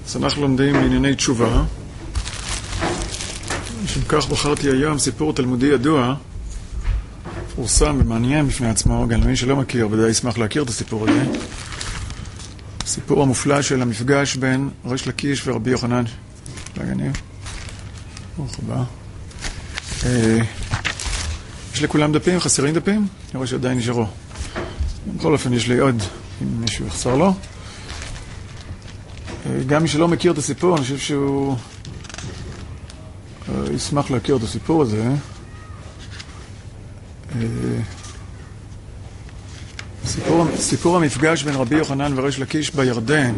אז אנחנו לומדים בענייני תשובה. משום כך בחרתי היום סיפור תלמודי ידוע, פורסם ומעניין בפני עצמו, גם למי שלא מכיר, ודאי ישמח להכיר את הסיפור הזה. הסיפור המופלא של המפגש בין ריש לקיש ורבי יוחנן. להגניב. ברוך הבא. יש לכולם דפים? חסרים דפים? אני רואה שעדיין נשארו. בכל אופן יש לי עוד, אם מישהו יחסר לו. גם מי שלא מכיר את הסיפור, אני חושב שהוא ישמח להכיר את הסיפור הזה. סיפור המפגש בין רבי יוחנן וריש לקיש בירדן.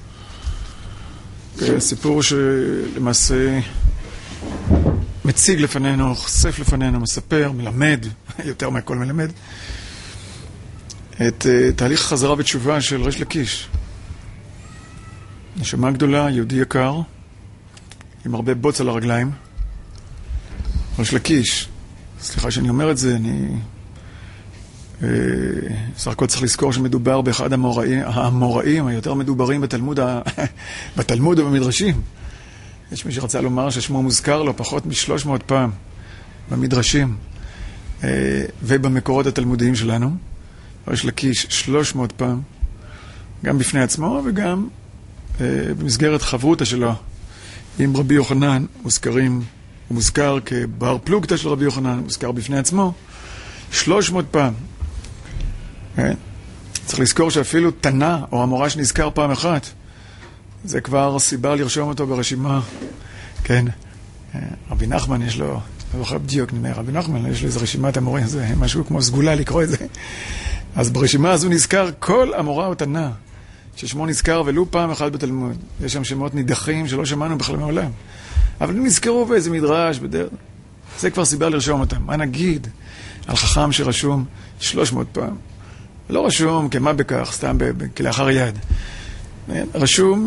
סיפור שלמעשה מציג לפנינו, חושף לפנינו, מספר, מלמד, יותר מהכל מלמד, את תהליך חזרה בתשובה של ריש לקיש. נשמה גדולה, יהודי יקר, עם הרבה בוץ על הרגליים. ריש לקיש, סליחה שאני אומר את זה, אני סך הכל צריך לזכור שמדובר באחד המוראים היותר מדוברים בתלמוד ובמדרשים. יש מי שרצה לומר ששמו מוזכר לו פחות מ-300 פעם במדרשים ובמקורות התלמודיים שלנו. ריש לקיש 300 פעם, גם בפני עצמו וגם במסגרת חברותה שלו עם רבי יוחנן. הוא מוזכר כבר פלוגתא של רבי יוחנן, מוזכר בפני עצמו 300 פעם. צריך לזכור שאפילו תנא או המורה שנזכר פעם אחת, זה כבר סיבה לרשום אותו ברשימה. כן, רבי נחמן יש לו, לא זוכר בדיוק, רבי נחמן יש לו איזו רשימת המורים, זה משהו כמו סגולה לקרוא את זה. אז ברשימה הזו נזכר כל המורה או תנא ששמו נזכר ולו פעם אחת בתלמוד. יש שם שמות נידחים שלא שמענו בכלל מעולם, אבל הם נזכרו באיזה מדרש בדרך. זה כבר סיבה לרשום אותם. מה נגיד על חכם שרשום 300 פעם? לא רשום כמה בכך, סתם כלאחר יד. רשום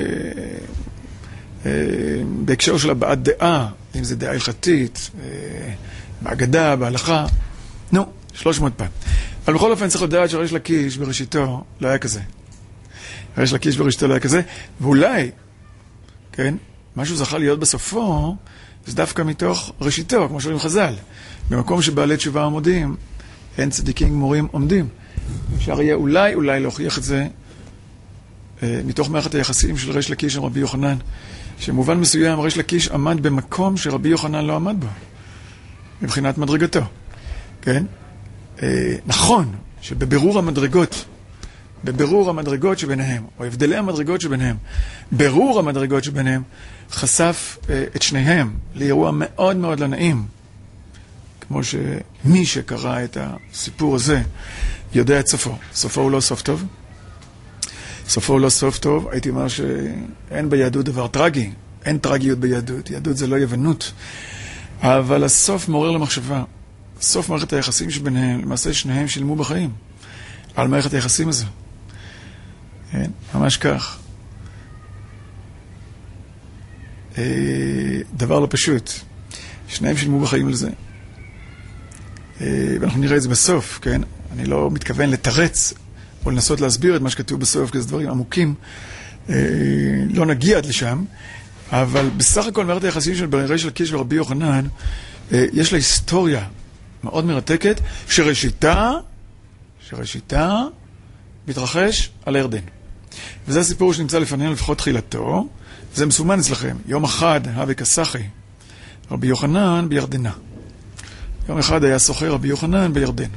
בהקשר של הבעת דעה, אם זה דעה הלכתית, בהגדה, בהלכה. 300 פעם. אבל בכל אופן צריך לדעת שריש לקיש בראשיתו לא היה כזה. ריש לקיש בראשיתו לא היה כזה, ואולי, כן, משהו זכה להיות בסופו, זה דווקא מתוך ראשיתו, כמו שאומרים חז"ל. במקום שבעלי תשובה עומדים, אין צדיקים גמורים עומדים. אפשר יהיה אולי להוכיח את זה מתוך מערכת היחסים של ריש לקיש עם רבי יוחנן, שמובן מסוים ריש לקיש עמד במקום שרבי יוחנן לא עמד בו, מבחינת מדרגתו. כן? נכון שבבירור המדרגות שביניהם, או הבדלי המדרגות שביניהם, בירור המדרגות שביניהם, חשף את שניהם לאירוע מאוד מאוד לא נעים. כמו שמי שקרא את הסיפור הזה יודע את סופו. סופו הוא לא סוף טוב. סופו הוא לא סוף טוב. הייתי אומר שאין ביהדות דבר טרגי. אין טרגיות ביהדות. יהדות זה לא יוונות. אבל הסוף מעורר למחשבה. סוף מערכת היחסים שביניהם, למעשה שניהם שילמו בחיים על מערכת היחסים הזו. כן? ממש כך. דבר לא פשוט. שניהם שילמו בחיים על זה. ואנחנו נראה את זה בסוף, כן? אני לא מתכוון לתרץ או לנסות להסביר את מה שכתוב בסוף, כי זה דברים עמוקים. לא נגיע עד לשם, אבל בסך הכל מערכת היחסים של ריש לקיש ורבי יוחנן, יש לה היסטוריה מאוד מרתקת, שראשיתה מתרחש על הירדן. וזה הסיפור שנמצא לפנינו, לפחות תחילתו. זה מסומן אצלכם. יום אחד, הווה כסחי, רבי יוחנן בירדנה. יום אחד היה סוחר רבי יוחנן בירדן.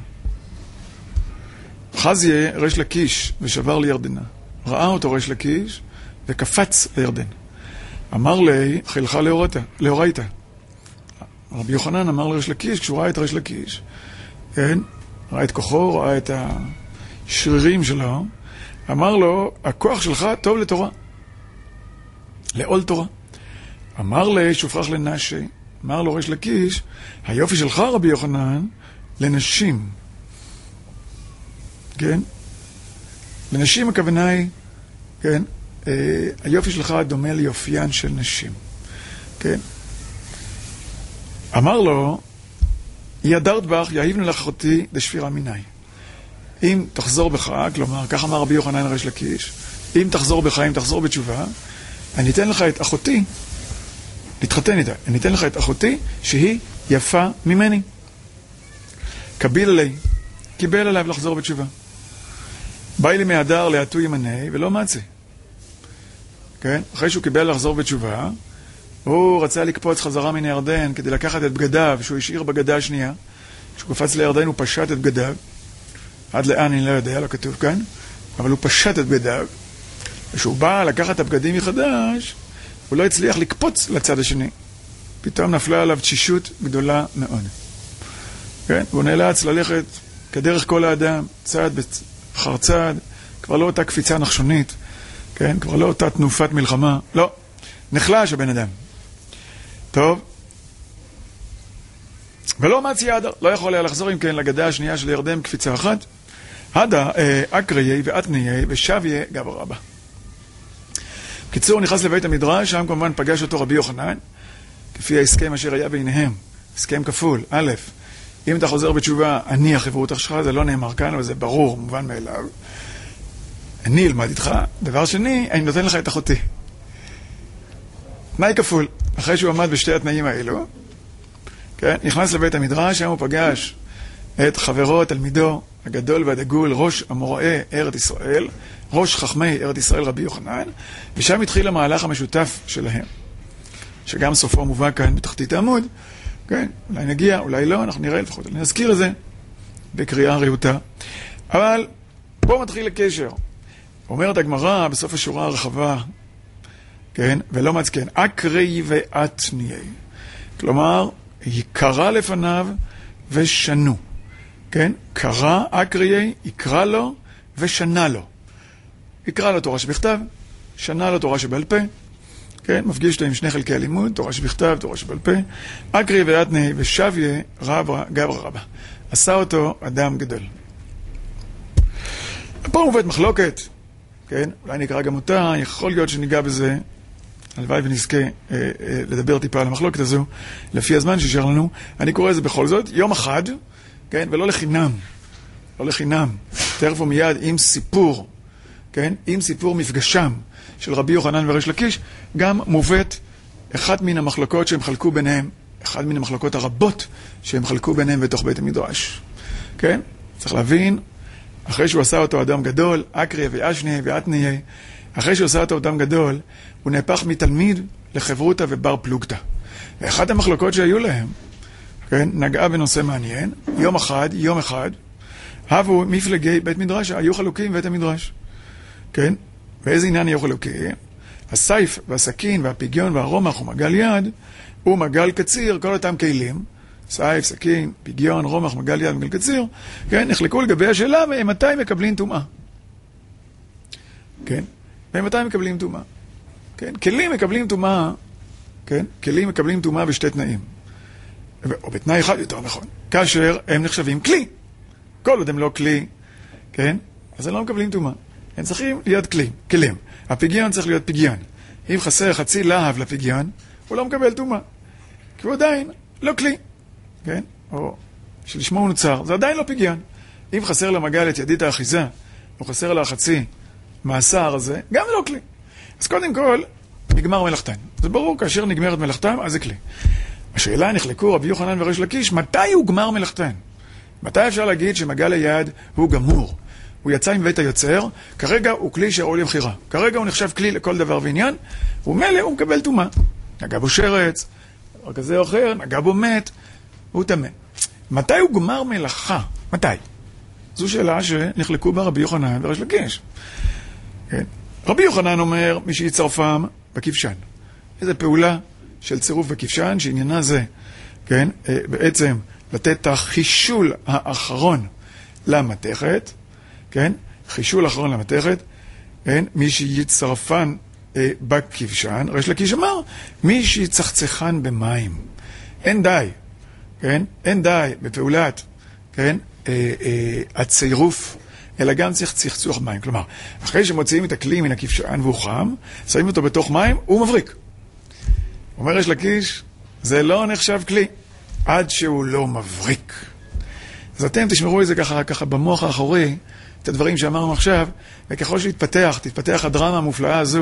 חזיה ריש לקיש ושבר לירדנה. ראה אותו ריש לקיש וקפץ לירדן. אמר לי, חילך לאורייתא. רבי יוחנן אמר לריש לקיש, כשהוא ראה את ריש לקיש, כן? ראה את כוחו, ראה את השרירים שלו, אמר לו, הכוח שלך טוב לתורה, לעול תורה. אמר לי, שופרח לנשי, אמר לו ריש לקיש, היופי שלך רבי יוחנן לנשים. כן? לנשים הכוונה היא, כן? היופי שלך דומה ליופיין של נשים. כן? אמר לו, ידרת בך, יהיבנו לך אחותי דשפירה מיני. אם תחזור בך, כלומר, כך אמר רבי יוחנן ריש לקיש, אם תחזור בך, אם תחזור בתשובה, אני אתן לך את אחותי, להתחתן איתה, אני אתן לך את אחותי שהיא יפה ממני. קביל עלי, קיבל עליו לחזור בתשובה. באי לי מהדר להטו ימני ולא מצי. כן? אחרי שהוא קיבל לחזור בתשובה, הוא רצה לקפוץ חזרה מן הירדן כדי לקחת את בגדיו, שהוא השאיר בגדה השנייה. כשהוא קפץ לירדן הוא פשט את בגדיו. עד לאן אני לא יודע, לא כתוב כאן, אבל הוא פשט את בגדיו. כשהוא בא לקחת את הבגדים מחדש, הוא לא הצליח לקפוץ לצד השני. פתאום נפלה עליו תשישות גדולה מאוד. כן? והוא נאלץ ללכת כדרך כל האדם, צעד אחר צעד, כבר לא אותה קפיצה נחשונית, כן? כבר לא אותה תנופת מלחמה, לא. נחלש הבן אדם. טוב. ולא מצי ידר, לא יכול היה לחזור אם כן לגדה השנייה של ירדן קפיצה אחת. הדה אקריי ואתניי ושביה גבר רבה. קיצור, נכנס לבית המדרש, שם כמובן פגש אותו רבי יוחנן, כפי ההסכם אשר היה ביניהם, הסכם כפול. א', אם אתה חוזר בתשובה, אני החברות שלך, זה לא נאמר כאן, אבל זה ברור, מובן מאליו. אני אלמד איתך. דבר שני, אני נותן לך את אחותי. תנאי כפול. אחרי שהוא עמד בשתי התנאים האלו, כן, נכנס לבית המדרש, שם הוא פגש את חברו, תלמידו, הגדול והדגול, ראש אמוראי ארץ ישראל, ראש חכמי ארץ ישראל רבי יוחנן, ושם התחיל המהלך המשותף שלהם, שגם סופו מובא כאן בתחתית העמוד, כן, אולי נגיע, אולי לא, אנחנו נראה לפחות, אני אזכיר את זה בקריאה רהוטה. אבל פה מתחיל הקשר. אומרת הגמרא בסוף השורה הרחבה, כן, ולא מצכן, אקרי ואתניי. כלומר, היא קרא לפניו ושנו. כן, קרא אקריי, יקרא לו ושנה לו. יקרא לו תורה שבכתב, שנה לו תורה שבעל פה. כן, מפגיש להם שני חלקי הלימוד, תורה שבכתב, תורה שבעל פה. אקרי ואתניי ושביה גבר רבה. עשה אותו אדם גדול. פה מובאת מחלוקת, כן, אולי נקרא גם אותה, יכול להיות שניגע בזה, הלוואי ונזכה לדבר טיפה על המחלוקת הזו, לפי הזמן שישאר לנו. אני קורא לזה בכל זאת, יום אחד, כן, ולא לחינם, לא לחינם, תכף ומיד עם סיפור, כן, עם סיפור מפגשם של רבי יוחנן וריש לקיש, גם מובאת אחת מן המחלוקות שהם חלקו ביניהם, אחת מן המחלוקות הרבות שהם חלקו ביניהם בתוך בית המדרש. כן, צריך להבין, אחרי שהוא עשה אותו אדם גדול, אקרי ואשני ואתניי, אחרי שהוא עשה אותו אדם גדול, הוא נהפך מתלמיד לחברותה ובר פלוגתא. ואחת המחלוקות שהיו להם, כן, נגעה בנושא מעניין, יום אחד, הבו מפלגי בית מדרש, היו חלוקים בבית המדרש. כן, ואיזה עניין היו חלוקים? הסייף והסכין והפיגיון והרומח ומגל יד, ומגל קציר, כל אותם כלים, סייף, סכין, פיגיון, רומח, מגל יד, מגל קציר, כן, נחלקו לגבי השאלה, ומתי מקבלים טומאה. כן, ומתי מקבלים טומאה. כן, כלים מקבלים טומאה, כן, כלים מקבלים טומאה בשתי תנאים. או בתנאי אחד יותר נכון, כאשר הם נחשבים כלי. כל עוד הם לא כלי, כן, אז הם לא מקבלים טומאה. הם צריכים להיות כלים. הפיגיון צריך להיות פיגיון. אם חסר חצי להב לפיגיון, הוא לא מקבל טומאה. כי הוא עדיין לא כלי. כן? או שלשמו הוא נוצר, זה עדיין לא פיגיון. אם חסר למגל את ידית האחיזה, או חסר לה חצי מהסער הזה, גם לא כלי. אז קודם כל, נגמר מלאכתן. זה ברור, כאשר נגמרת מלאכתם, אז זה כלי. השאלה, נחלקו רבי יוחנן וריש לקיש, מתי הוא גמר מלאכתן? מתי אפשר להגיד שמגל היד הוא גמור? הוא יצא מבית היוצר, כרגע הוא כלי שראוי למחירה. כרגע הוא נחשב כלי לכל דבר ועניין, ומילא הוא מקבל טומאה. נגע בו שרץ, דבר כזה או אחר, נגע בו מת, הוא טמא. מתי הוא גמר מלאכה? מתי? זו שאלה שנחלקו בה רבי יוחנן וריש לקיש. כן? רבי יוחנן אומר, מי שיצרפם בכבשן. איזו פעולה של צירוף בכבשן, שעניינה זה, כן? בעצם לתת את החישול האחרון למתכת, כן? חישול אחרון למתכת, כן? מי שיצרפן בכבשן, ריש לקיש אמר, מי שיצחצחן במים. אין די, כן? אין די בפעולת, כן? הצירוף, אלא גם צריך צחצוח מים. כלומר, אחרי שמוציאים את הכלי מן הכבשן והוא חם, שמים אותו בתוך מים, הוא מבריק. אומר ריש לקיש, זה לא נחשב כלי, עד שהוא לא מבריק. אז אתם תשמרו את זה ככה במוח האחורי, את הדברים שאמרנו עכשיו, וככל שתתפתח הדרמה המופלאה הזו,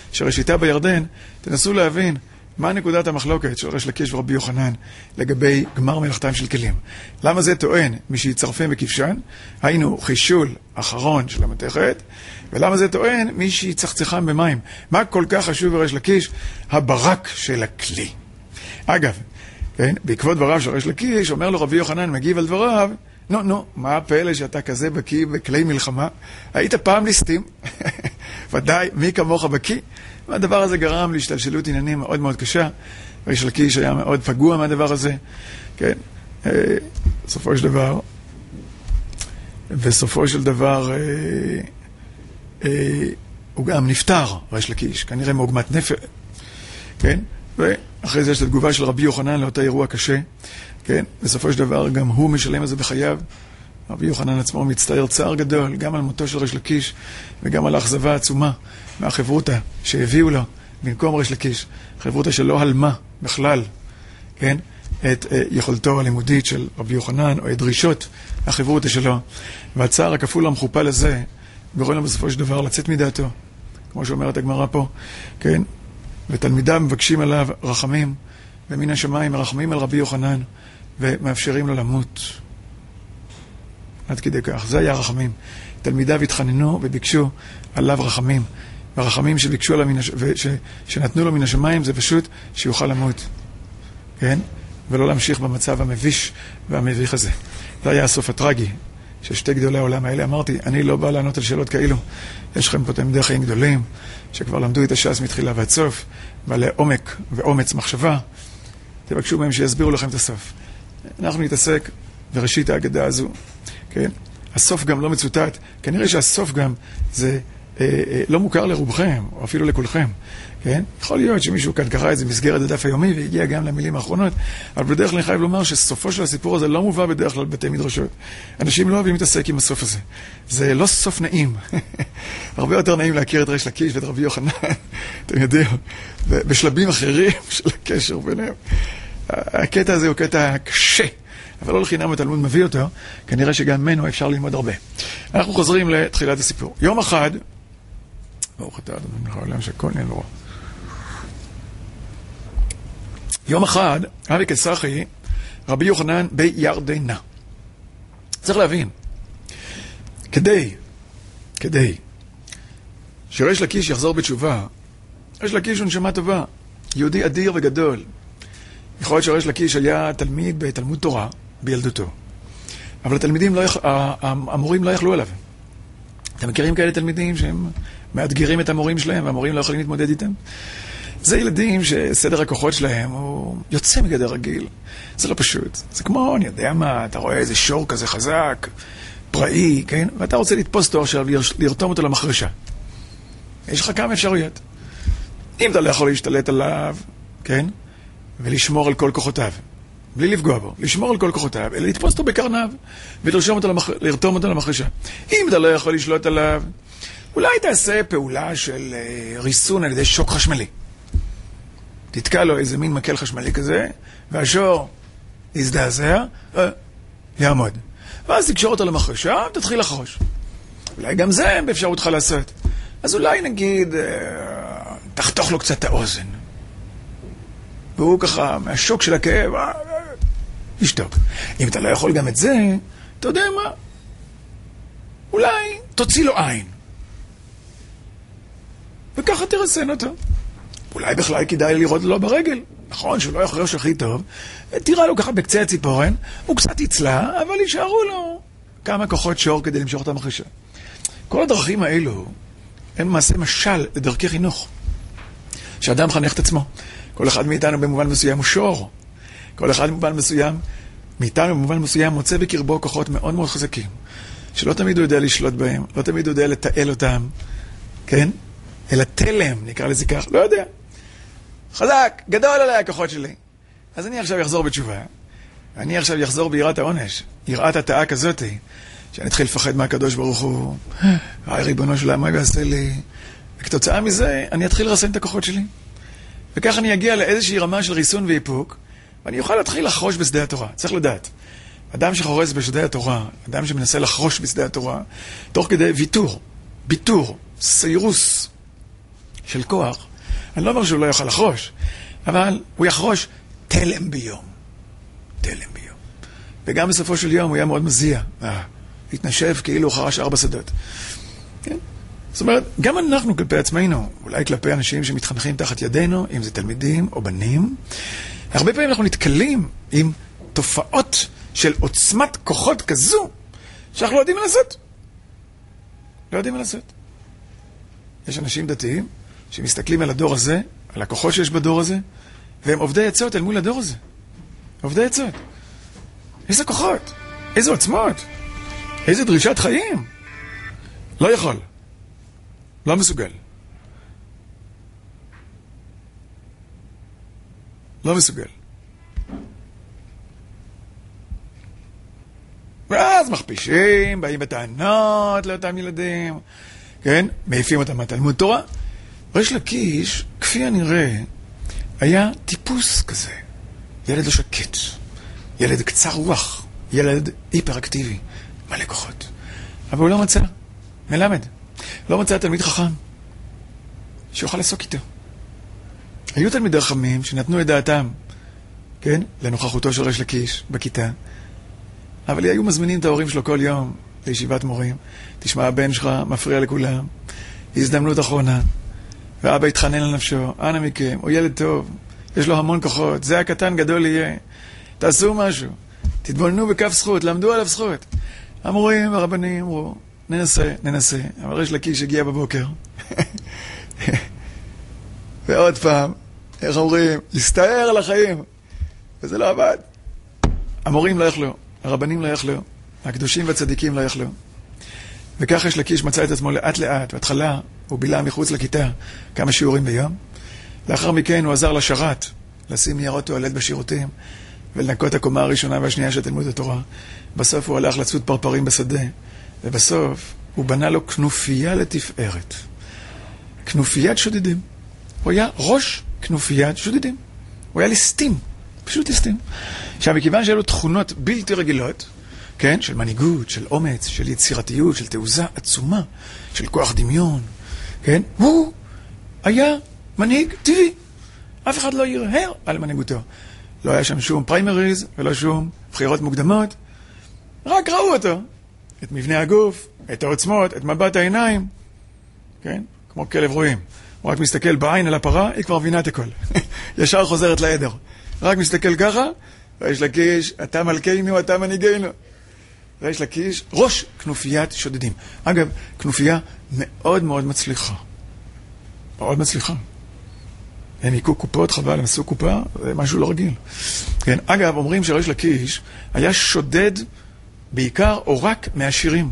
שראשיתה בירדן, תנסו להבין מה נקודת המחלוקת של ריש לקיש ורבי יוחנן לגבי גמר מלאכתם של כלים. למה זה טוען מי שיצרפם בכבשן, היינו חישול אחרון של המתכת, ולמה זה טוען מי שיצחצחם במים. מה כל כך חשוב בריש לקיש? הברק של הכלי. אגב, כן, בעקבות דבריו של ריש לקיש, אומר לו רבי יוחנן, מגיב על דבריו, נו, מה הפלא שאתה כזה בקיא בכלי מלחמה? היית פעם ליסטים? ודאי, מי כמוך בקיא? והדבר הזה גרם להשתלשלות עניינים מאוד מאוד קשה. ריש לקיש היה מאוד פגוע מהדבר הזה, כן? בסופו של דבר, הוא גם נפטר, ריש לקיש, כנראה מעוגמת נפש, כן? ואחרי זה יש את התגובה של רבי יוחנן לאותה אירוע קשה, כן? בסופו של דבר גם הוא משלם על זה בחייו. רבי יוחנן עצמו מצטער צער גדול, גם על מותו של ריש לקיש, וגם על האכזבה העצומה מהחברותה שהביאו לו במקום ריש לקיש, חברותה שלא הלמה בכלל, כן? את יכולתו הלימודית של רבי יוחנן, או את דרישות החברותה שלו. והצער הכפול המכופל הזה, גורם לו בסופו של דבר לצאת מדעתו, כמו שאומרת הגמרא פה, כן? ותלמידיו מבקשים עליו רחמים, ומן השמיים מרחמים על רבי יוחנן, ומאפשרים לו למות. עד כדי כך. זה היה רחמים. תלמידיו התחננו וביקשו עליו רחמים. והרחמים שביקשו עליו שנתנו לו מן השמיים, זה פשוט שיוכל למות. כן? ולא להמשיך במצב המביש והמביך הזה. זה היה הסוף הטרגי של שתי גדולי העולם האלה. אמרתי, אני לא בא לענות על שאלות כאלו. יש לכם פה תלמידי חיים גדולים, שכבר למדו את הש"ס מתחילה ועד סוף, בעלי עומק ואומץ מחשבה. תבקשו מהם שיסבירו לכם את הסוף. אנחנו נתעסק בראשית ההגדה הזו. כן? הסוף גם לא מצוטט. כנראה שהסוף גם זה לא מוכר לרובכם, או אפילו לכולכם. כן? יכול להיות שמישהו כאן קרא את זה מסגרת הדף היומי, והגיע גם למילים האחרונות, אבל בדרך כלל אני חייב לומר שסופו של הסיפור הזה לא מובא בדרך כלל בתי מדרשות. אנשים לא אוהבים להתעסק עם הסוף הזה. זה לא סוף נעים. הרבה יותר נעים להכיר את ריש לקיש ואת רבי יוחנן, אתם יודעים, בשלבים אחרים של הקשר ביניהם. הקטע הזה הוא קטע קשה, אבל לא לחינם התלמוד מביא אותו, כנראה שגם ממנו אפשר ללמוד הרבה. אנחנו חוזרים לתחילת הסיפור. יום אחד, ברוך אתה אדוני מלך העולם שהכל נהיה נורא. יום אחד, אבי כסחי, רבי יוחנן בירדנה. צריך להבין, כדי שריש לקיש יחזור בתשובה, ריש לקיש הוא נשמה טובה, יהודי אדיר וגדול. יכול להיות שריש לקיש היה תלמיד בתלמוד תורה בילדותו, אבל התלמידים המורים לא יכלו עליו. אתם מכירים כאלה תלמידים שהם מאתגרים את המורים שלהם והמורים לא יכולים להתמודד איתם? זה ילדים שסדר הכוחות שלהם הוא יוצא מגדר רגיל. זה לא פשוט. זה כמו, אני יודע מה, אתה רואה איזה שור כזה חזק, פראי, כן? ואתה רוצה לתפוס תואר שלו ולרתום אותו למחרשה. יש לך כמה אפשרויות. אם אתה לא יכול להשתלט עליו, כן? ולשמור על כל כוחותיו, בלי לפגוע בו, לשמור על כל כוחותיו, אלא לתפוס אותו בקרניו, ולרתום אותו למחרשה. אם אתה לא יכול לשלוט עליו, אולי תעשה פעולה של ריסון על ידי שוק חשמלי. תתקע לו איזה מין מקל חשמלי כזה, והשור יזדעזע, יעמוד. ואז תקשור אותו למחרשה, תתחיל לחרוש. אולי גם זה באפשרותך לעשות. אז אולי נגיד, תחתוך לו קצת את האוזן. והוא ככה, מהשוק של הכאב, ישתוק. אם אתה לא יכול גם את זה, אתה יודע מה? אולי תוציא לו עין. וככה תרסן אותו. אולי בכלל כדאי לראות לו ברגל. נכון שהוא לא יחרוש הכי טוב. תראה לו ככה בקצה הציפורן, הוא קצת יצלע, אבל יישארו לו כמה כוחות שור כדי למשוך את המחרשה. כל הדרכים האלו הם מעשה משל לדרכי חינוך. שאדם חנך את עצמו. כל אחד מאיתנו במובן מסוים הוא שור. כל אחד מאיתנו במובן מסוים מוצא בקרבו כוחות מאוד מאוד חזקים, שלא תמיד הוא יודע לשלוט בהם, לא תמיד הוא יודע לתעל אותם, כן? אלא תלם, נקרא לזה כך, לא יודע. חזק, גדול עליי הכוחות שלי. אז אני עכשיו יחזור בתשובה. אני עכשיו יחזור ביראת העונש, יראת התאה כזאת, שאני אתחיל לפחד מהקדוש ברוך הוא, ריבונו של העם, מה יעשה לי? וכתוצאה מזה, אני אתחיל לרסן את הכוחות שלי. וכך אני אגיע לאיזושהי רמה של ריסון ואיפוק, ואני אוכל להתחיל לחרוש בשדה התורה. צריך לדעת. אדם שחורס בשדה התורה, אדם שמנסה לחרוש בשדה התורה, תוך כדי ויתור, ביטור, סיירוס, של כוח. אני לא אומר שהוא לא יוכל לחרוש, אבל הוא יחרוש תלם ביום. תלם ביום. וגם בסופו של יום הוא היה מאוד מזיע. התנשב כאילו הוא חרש 4 שדות. כן? זאת אומרת, גם אנחנו כלפי עצמנו, אולי כלפי אנשים שמתחנכים תחת ידינו, אם זה תלמידים או בנים, הרבה פעמים אנחנו נתקלים עם תופעות של עוצמת כוחות כזו, שאנחנו לא יודעים מה לעשות. לא יודעים מה לעשות. יש אנשים דתיים שמסתכלים על הדור הזה, על הכוחות שיש בדור הזה, והם עובדי עצות אל מול הדור הזה. עובדי עצות. איזה כוחות, איזה עוצמות, איזה דרישת חיים. לא יכול. לא מסוגל. לא מסוגל. ואז מכפישים, באים בטענות לאותם ילדים, כן? מעיפים אותם מהתלמוד תורה. ריש לקיש, כפי הנראה, היה טיפוס כזה. ילד לא שקט, ילד קצר רוח, ילד היפראקטיבי, מלא כוחות. אבל הוא לא מצא מלמד. לא מצא תלמיד חכם שיוכל לעסוק איתו. היו תלמידי חכמים שנתנו את דעתם, כן? לנוכחותו של ריש לקיש בכיתה. אבל היו מזמינים את ההורים שלו כל יום לישיבת מורים. תשמע, הבן שלך מפריע לכולם. הזדמנות אחרונה. ואבא התחנן על נפשו. אנא מכם, הוא ילד טוב. יש לו המון כוחות. זה הקטן גדול יהיה. תעשו משהו. תתבוננו בכף זכות. למדו עליו זכות. המורים והרבנים אמרו, ננסה. אבל ריש לקיש הגיע בבוקר. ועוד פעם, איך אומרים? הסתער על החיים. וזה לא עבד. המורים לא יכלו. הרבנים לא יכלו, הקדושים והצדיקים לא יכלו. וכך ריש לקיש מצא את עצמו לאט לאט. בהתחלה הוא בילה מחוץ לכיתה כמה שיעורים ביום. לאחר מכן הוא עזר לשרת, לשים ניירות טואלט בשירותים, ולנקות הקומה הראשונה והשנייה של תלמוד התורה. בסוף הוא הלך לצוד פרפרים בשדה, ובסוף הוא בנה לו כנופיה לתפארת. כנופיית שודדים. הוא היה ראש כנופיית שודדים. הוא היה ליסטים. פשוט ליסטים. עכשיו, מכיוון שהיו לו תכונות בלתי רגילות, כן? של מנהיגות, של אומץ, של יצירתיות, של תעוזה עצומה, של כוח דמיון, כן? הוא היה מנהיג טבעי. אף אחד לא ירהר על מנהיגותו. לא היה שם שום פריימריז ולא שום בחירות מוקדמות. רק ראו אותו. את מבנה הגוף, את העוצמות, את מבט העיניים. כן? כמו כלב רואים. הוא רק מסתכל בעין על הפרה, היא כבר מבינה את הכל. ישר חוזרת לעדר. רק מסתכל ככה, ריש לקיש, אתה מלכנו, אתה מנהיגנו. ריש לקיש, ראש כנופיית שודדים. אגב, כנופיה מאוד מאוד מצליחה. מאוד מצליחה. הם יקו קופות, חבל, הם עשו קופה, זה משהו לא רגיל. כן, אגב, אומרים שריש לקיש היה שודד בעיקר או רק מהשירים.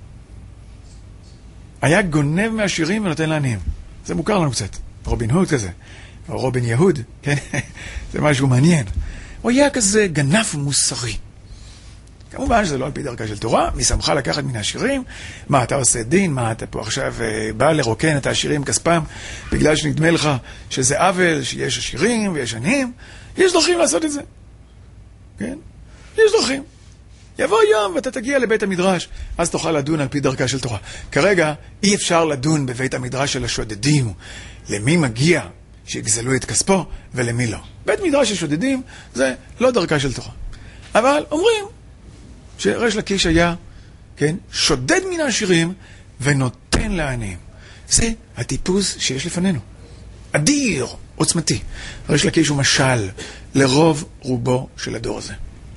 היה גונב מהשירים ונותן לעניים. זה מוכר לנו קצת. רובין הוד כזה. או רובין יהוד, כן? זה משהו מעניין. הוא היה כזה גנב מוסרי. כמובן שזה לא על פי דרכה של תורה, מי שמך לקחת מן העשירים? מה, אתה עושה דין? מה, אתה פה עכשיו בא לרוקן את העשירים כספם בגלל שנדמה לך שזה עוול, שיש עשירים ויש עניים? יש דרכים לעשות את זה. כן? יש דרכים. יבוא יום ואתה תגיע לבית המדרש, אז תוכל לדון על פי דרכה של תורה. כרגע אי אפשר לדון בבית המדרש של השודדים. למי מגיע שיגזלו את כספו ולמי לא. בית מדרש של שודדים זה לא דרכה של תורה. אבל אומרים שריש לקיש היה, כן, שודד מן העשירים ונותן לעניים. זה הטיפוס שיש לפנינו. אדיר, עוצמתי. ריש לקיש הוא משל לרוב רובו של הדור הזה.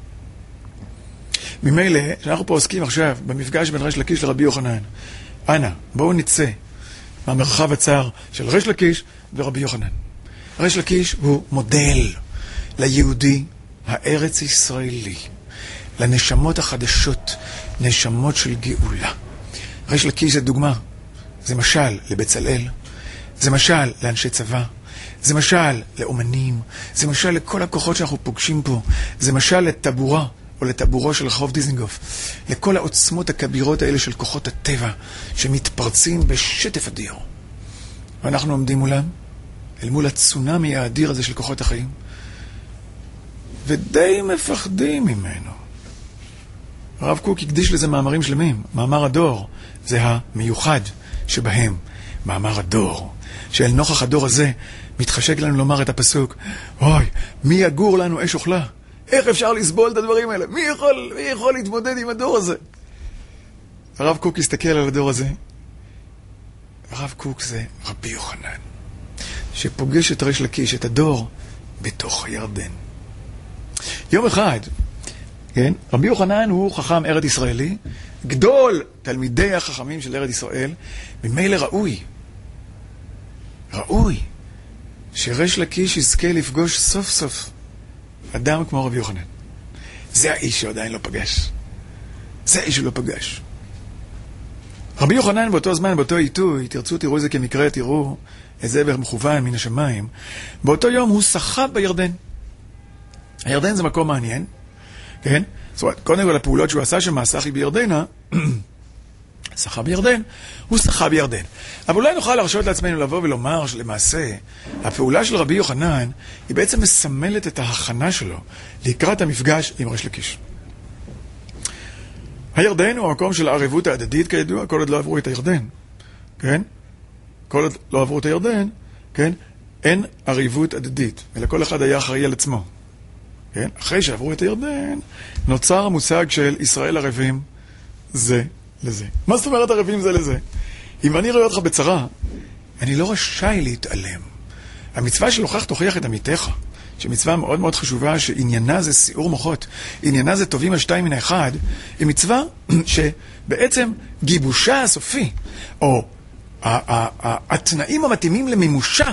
ממילא, שאנחנו פה עוסקים עכשיו במפגש בין ריש לקיש לרבי יוחנן. אנא, בואו נצא מהמרחב הצר של ריש לקיש ורבי יוחנן. ריש לקיש הוא מודל ליהודי הארץ ישראלי, לנשמות החדשות, נשמות של גאולה. ריש לקיש זה דוגמה, זה משל לבצלאל, זה משל לאנשי צבא, זה משל לאומנים, זה משל לכל הכוחות שאנחנו פוגשים פה, זה משל לטבורה או לטבורו של רחוב דיזנגוף, לכל העוצמות הכבירות האלה של כוחות הטבע שמתפרצים בשטף אדיר. ואנחנו עומדים מולם, אל מול הצונמי האדיר הזה של כוחות החיים, ודי מפחדים ממנו. הרב קוק הקדיש לזה מאמרים שלמים. מאמר הדור זה המיוחד שבהם. מאמר הדור. שאל נוכח הדור הזה מתחשק לנו לומר את הפסוק, אוי, מי יגור לנו אש אוכלה? איך אפשר לסבול את הדברים האלה? מי יכול להתמודד עם הדור הזה? הרב קוק הסתכל על הדור הזה. הרב קוק זה רבי יוחנן, שפוגש את ריש לקיש, את הדור, בתוך הירדן. יום אחד, כן, רבי יוחנן הוא חכם ארץ ישראלי, גדול תלמידי החכמים של ארץ ישראל, ממילא ראוי שריש לקיש יזכה לפגוש סוף סוף אדם כמו רבי יוחנן. זה האיש שעדיין לא פגש. זה האיש שלא פגש. רבי יוחנן באותו זמן, באותו עיתוי, תרצו תראו איזה כמקרה, תראו איזה מכוון מן השמיים, באותו יום הוא שחה בירדן. הירדן זה מקום מעניין, כן? זאת אומרת, קודם כל הפעולות שהוא עשה שם, שחי בירדנה, שחה בירדן, הוא שחה בירדן. אבל אולי נוכל להרשות לעצמנו לבוא ולומר שלמעשה, הפעולה של רבי יוחנן היא בעצם מסמלת את ההכנה שלו לקראת המפגש עם ריש לקיש. הירדן הוא המקום של הערבות ההדדית, כידוע, כל עוד לא עברו את הירדן, כן? כל עוד לא עברו את הירדן, כן? אין ערבות הדדית, אלא כל אחד היה אחראי על עצמו. כן? אחרי שעברו את הירדן, נוצר המושג של ישראל ערבים זה לזה. מה זאת אומרת ערבים זה לזה? אם אני רואה אותך בצרה, אני לא רשאי להתעלם. המצווה של הוכח תוכיח את עמיתך, שמצווה מאוד מאוד חשובה, שעניינה זה סיעור מוחות, עניינה זה טובים על שתיים מן האחד, היא מצווה שבעצם גיבושה הסופי, או התנאים המתאימים למימושה,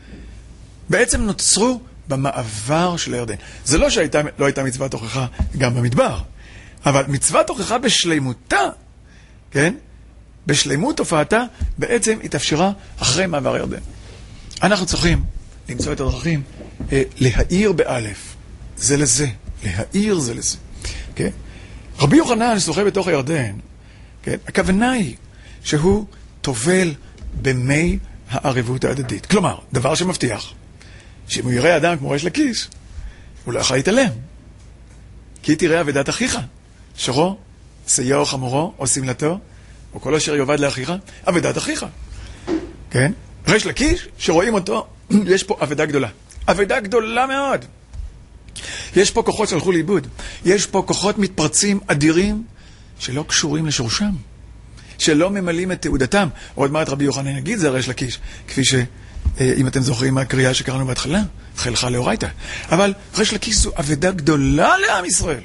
בעצם נוצרו במעבר של הירדן. זה לא שלא הייתה מצוות הוכחה גם במדבר, אבל מצוות הוכחה בשלימותה, כן? בשלימות הופעתה, בעצם התאפשרה אחרי מעבר הירדן. אנחנו צריכים למצוא את הדרכים, להאיר באלף, זה לזה, להאיר זה לזה. כן? רבי יוחנן שוחה בתוך הירדן, כן? הכוונה היא שהוא טובל במי הערבות ההדדית. כלומר, דבר שמבטיח, שאם הוא יראה אדם כמו ריש לקיש, הוא לא יכול להתעלם. כי תראה אבדת אחיך, שרו, שיאו חמורו, או סמלתו, או כל אשר יאבד לאחיך, אבדת אחיך. כן? ריש לקיש, שרואים אותו, יש פה אבדה גדולה. אבדה גדולה מאוד. יש פה כוחות שהלכו לאיבוד. יש פה כוחות מתפרצים אדירים, שלא קשורים לשורשם. שלא ממלאים את תעודתם. עוד מעט רבי יוחנן יגיד, זה ריש לקיש, כפי אם אתם זוכרים מהקריאה שקראנו בהתחלה, חילך לאורייתא. אבל ריש לקיש זו אבדה גדולה לעם ישראל.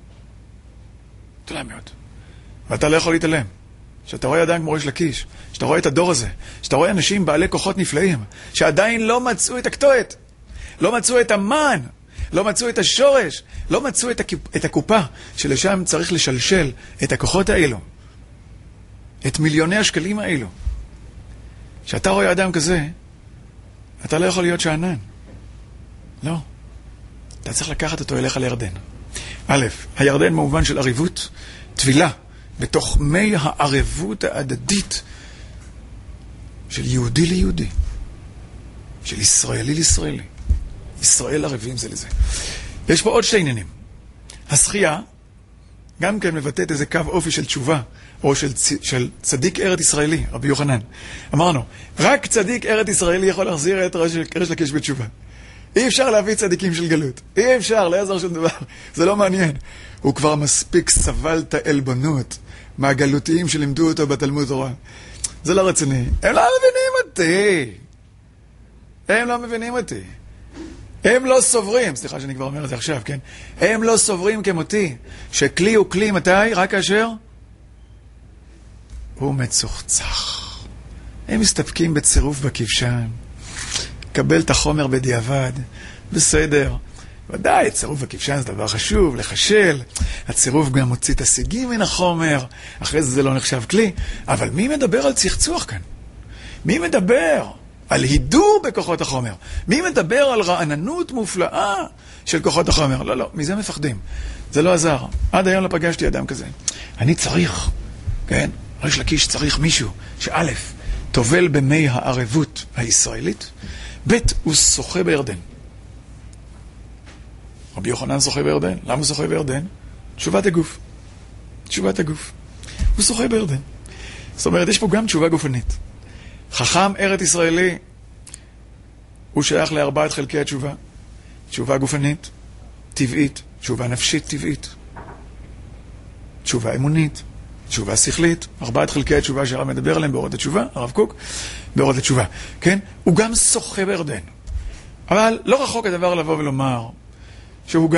גדולה מאוד. ואתה לא יכול להתעלם. שאתה רואה אדם כמו ריש לקיש, שאתה רואה את הדור הזה, שאתה רואה אנשים בעלי כוחות נפלאים, שעדיין לא מצאו את הכתובת, לא מצאו את המן, לא מצאו את השורש, לא מצאו את הקופה, שלשם צריך לשלשל את הכוחות האלו, את מיליוני השקלים האלו. שאתה רואה אדם כזה, אתה לא יכול להיות שענן. לא. אתה צריך לקחת אותו אליך לירדן. א', הירדן במובן של ערבות, תבילה, בתוך מי הערבות ההדדית של יהודי ליהודי, של ישראלי לישראלי. ישראל ערבים זה לזה. יש פה עוד שתי עניינים. השחייה, גם כן מבטאת איזה קו אופי של תשובה, או של צדיק ארץ ישראלי, רבי יוחנן. אמרנו, רק צדיק ארץ ישראלי יכול להחזיר את ריש לקיש בתשובה. אי אפשר להביא צדיקים של גלות. אי אפשר, לא יעזור שום דבר. זה לא מעניין. הוא כבר מספיק סבל את העלבונות מהגלותיים שלימדו אותו בתלמוד תורה. זה לא רציני. הם לא מבינים אותי. הם לא מבינים אותי. הם לא סוברים, סליחה שאני כבר אומר את זה עכשיו, כן? הם לא סוברים כמותי, שכלי הוא כלי מתי? רק כאשר הוא מצוחצח. הם מסתפקים בצירוף בכבשן, קבל את החומר בדיעבד, בסדר. ודאי, צירוף בכבשן זה דבר חשוב, לחשל. הצירוף גם מוציא את השיגים מן החומר, אחרי זה לא נחשב כלי. אבל מי מדבר על צחצוח כאן? מי מדבר על הידור בכוחות החומר? מי מדבר על רעננות מופלאה של כוחות החומר? לא, לא, מזה מפחדים. זה לא עזר. עד היום לא פגשתי אדם כזה. אני צריך, כן? ריש לקיש צריך מישהו שא', טובל במי הערבות הישראלית, ב', הוא שוחה בירדן. רבי יוחנן שוחה בירדן. למה הוא שוחה בירדן? תשובת הגוף. תשובת הגוף. הוא שוחה בירדן. זאת אומרת, יש פה גם תשובה גופנית. חכם ארץ ישראלי, הוא שייך לארבעת חלקי התשובה. תשובה גופנית, טבעית, תשובה נפשית טבעית, תשובה אמונית, תשובה שכלית, ארבעת חלקי התשובה שהרב מדבר עליהם באורות התשובה, הרב קוק, באורות התשובה, כן? הוא גם שוחה בירדן. אבל לא רחוק הדבר לבוא ולומר שהוא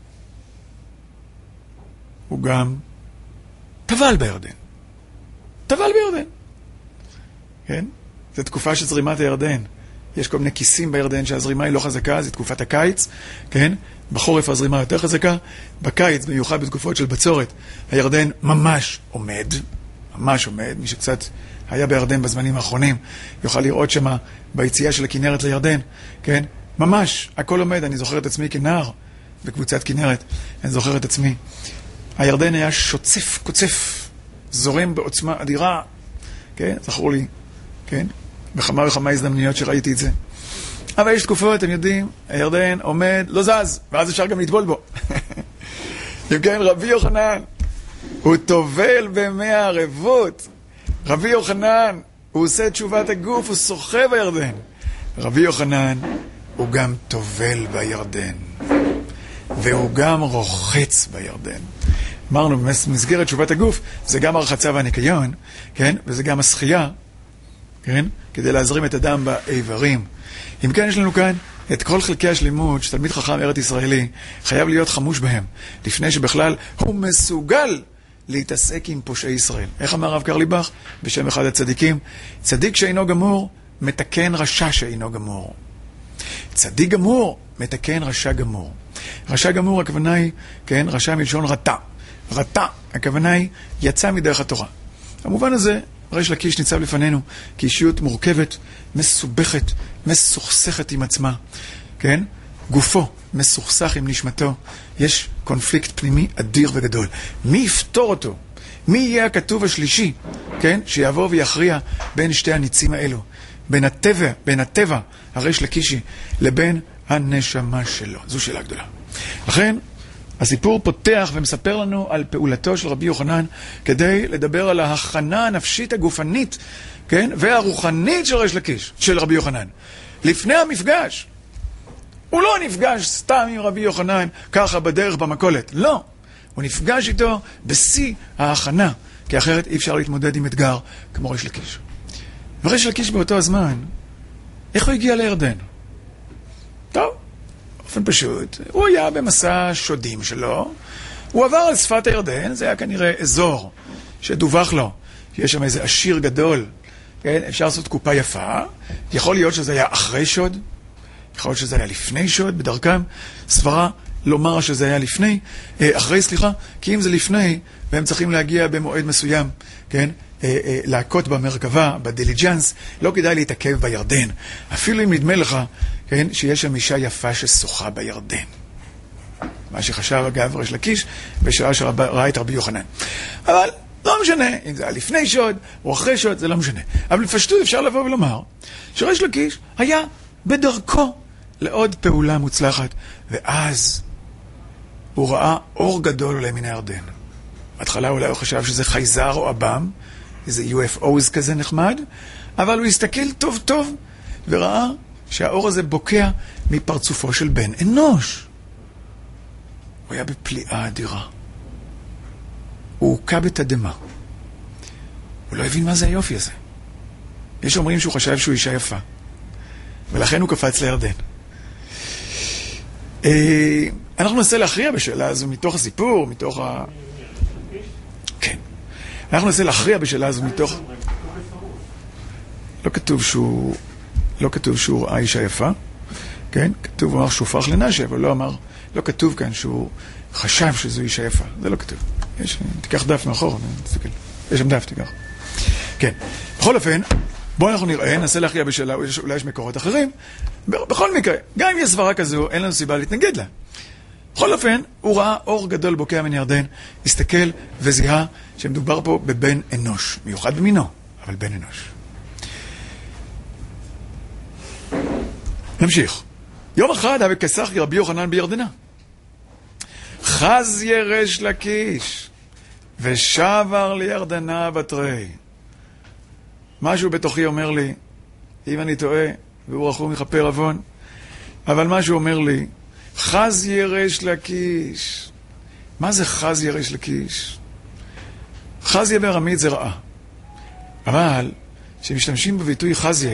גם טבל בירדן. טבל בירדן. כן? זו תקופה של זרימת הירדן. יש כל מיני כיסים בירדן שהזרימה היא לא חזקה, זו תקופת הקיץ, כן? בחורף הזרימה יותר חזקה, בקיץ, במיוחד בתקופות של בצורת, הירדן ממש עומד, מי שקצת היה בירדן בזמנים האחרונים, יוכל לראות שמה ביציאה של הכנרת לירדן, כן? ממש, הכל עומד, אני זוכר את עצמי כנער, בקבוצת כנרת, אני זוכר את עצמי. הירדן היה שוצף, קוצף, זורם בעוצמה אדירה, כן? זכרו לי, כן? בכמה וכמה הזדמנויות שראיתי את זה. אבל יש תקופות, אתם יודעים, הירדן עומד, לא זז, ואז אפשר גם לטבול בו. אם כן, רבי יוחנן, הוא טובל במי הערבות. רבי יוחנן, הוא עושה תשובת הגוף, הוא שוחה בירדן. רבי יוחנן, הוא גם טובל בירדן. והוא גם רוחץ בירדן. אמרנו, במסגרת תשובת הגוף, זה גם הרחצה והניקיון, כן? וזה גם השחייה, כן? כדי להזרים את הדם באיברים. אם כן, יש לנו כאן את כל חלקי השלימות שתלמיד חכם ארץ ישראלי חייב להיות חמוש בהם, לפני שבכלל הוא מסוגל להתעסק עם פושעי ישראל. איך אמר רב קרליבך בשם אחד הצדיקים? צדיק שאינו גמור, מתקן רשע שאינו גמור. צדיק גמור, מתקן רשע גמור. רשע גמור, הכוונה היא, כן, רשע מלשון רתע. רתע, הכוונה היא, יצא מדרך התורה. במובן הזה, ריש לקיש ניצב לפנינו כאישיות מורכבת, מסובכת, מסוכסכת עם עצמה, כן? גופו מסוכסך עם נשמתו. יש קונפליקט פנימי אדיר וגדול. מי יפתור אותו? מי יהיה הכתוב השלישי, כן? שיעבור ויכריע בין שתי הניצים האלו, בין הטבע הריש לקישי לבין הנשמה שלו. זו שאלה גדולה. לכן הסיפור פותח ומספר לנו על פעולתו של רבי יוחנן כדי לדבר על ההכנה הנפשית הגופנית, כן? והרוחנית של ריש לקיש, של רבי יוחנן. לפני המפגש, הוא לא נפגש סתם עם רבי יוחנן ככה בדרך במכולת, לא. הוא נפגש איתו בשיא ההכנה, כי אחרת אי אפשר להתמודד עם אתגר כמו ריש לקיש. וריש לקיש באותו הזמן, איך הוא הגיע לירדן? טוב. באופן פשוט, הוא היה במסע שודים שלו, הוא עבר על שפת הירדן, זה היה כנראה אזור שדווח לו, שיש שם איזה עשיר גדול, כן? אפשר לעשות קופה יפה, יכול להיות שזה היה אחרי שוד, יכול להיות שזה היה לפני שוד, בדרכם סברה לומר שזה היה אחרי, כי אם זה לפני, והם צריכים להגיע במועד מסוים, כן? להכות במרכבה, בדיליג'נס, לא כדאי להתעכב בירדן. אפילו אם נדמה לך, כן, שיש שם אישה יפה ששוחה בירדן. מה שחשב אגב ריש לקיש בשעה שראה את רבי יוחנן. אבל לא משנה, אם זה היה לפני שוד או אחרי שוד, זה לא משנה. אבל לפשטות אפשר לבוא ולומר שריש לקיש היה בדרכו לעוד פעולה מוצלחת, ואז הוא ראה אור גדול עולה מן הירדן. בהתחלה אולי הוא חשב שזה חייזר או אב"ם, איזה UFOs כזה נחמד, אבל הוא הסתכל טוב טוב וראה שהאור הזה בוקע מפרצופו של בן אנוש. הוא היה בפליאה אדירה. הוא הוקע בתדמה. הוא לא הבין מה זה היופי הזה. יש אומרים שהוא חשב שהוא אישה יפה, ולכן הוא קפץ לירדן. אנחנו ננסה להכריע בשאלה הזו מתוך הסיפור, מתוך כן. אנחנו ננסה להכריע בשאלה הזו מתוך... לא כתוב שהוא ראה אישה יפה, כן? כתוב, הוא אמר שהוא הפך לנשי, אבל לא כתוב כאן שהוא חשב שזו אישה יפה. זה לא כתוב. תיקח דף מאחור, תסתכל. יש שם דף, תיקח. כן. בכל אופן, בואו אנחנו נראה, ננסה להכריע בשאלה, אולי יש מקורות אחרים. בכל מקרה, גם אם יש סברה כזו, אין לנו סיבה להתנגד לה. בכל אופן, הוא ראה אור גדול בוקע מן ירדן, הסתכל וזיהה שמדובר פה בבן אנוש, מיוחד במינו, אבל בן אנוש. נמשיך. יום אחד היה בכסח רבי יוחנן בירדנה. חז ריש לקיש ושבר לירדנה בתרי. משהו בתוכי אומר לי, אם אני טועה, והוא רחום יכפר עוון, אבל משהו אומר לי, חז ירש לקיש. מה זה חז ירש לקיש? חזיה בארמית זה רעה. אבל שמשתמשים בביטוי חזיה,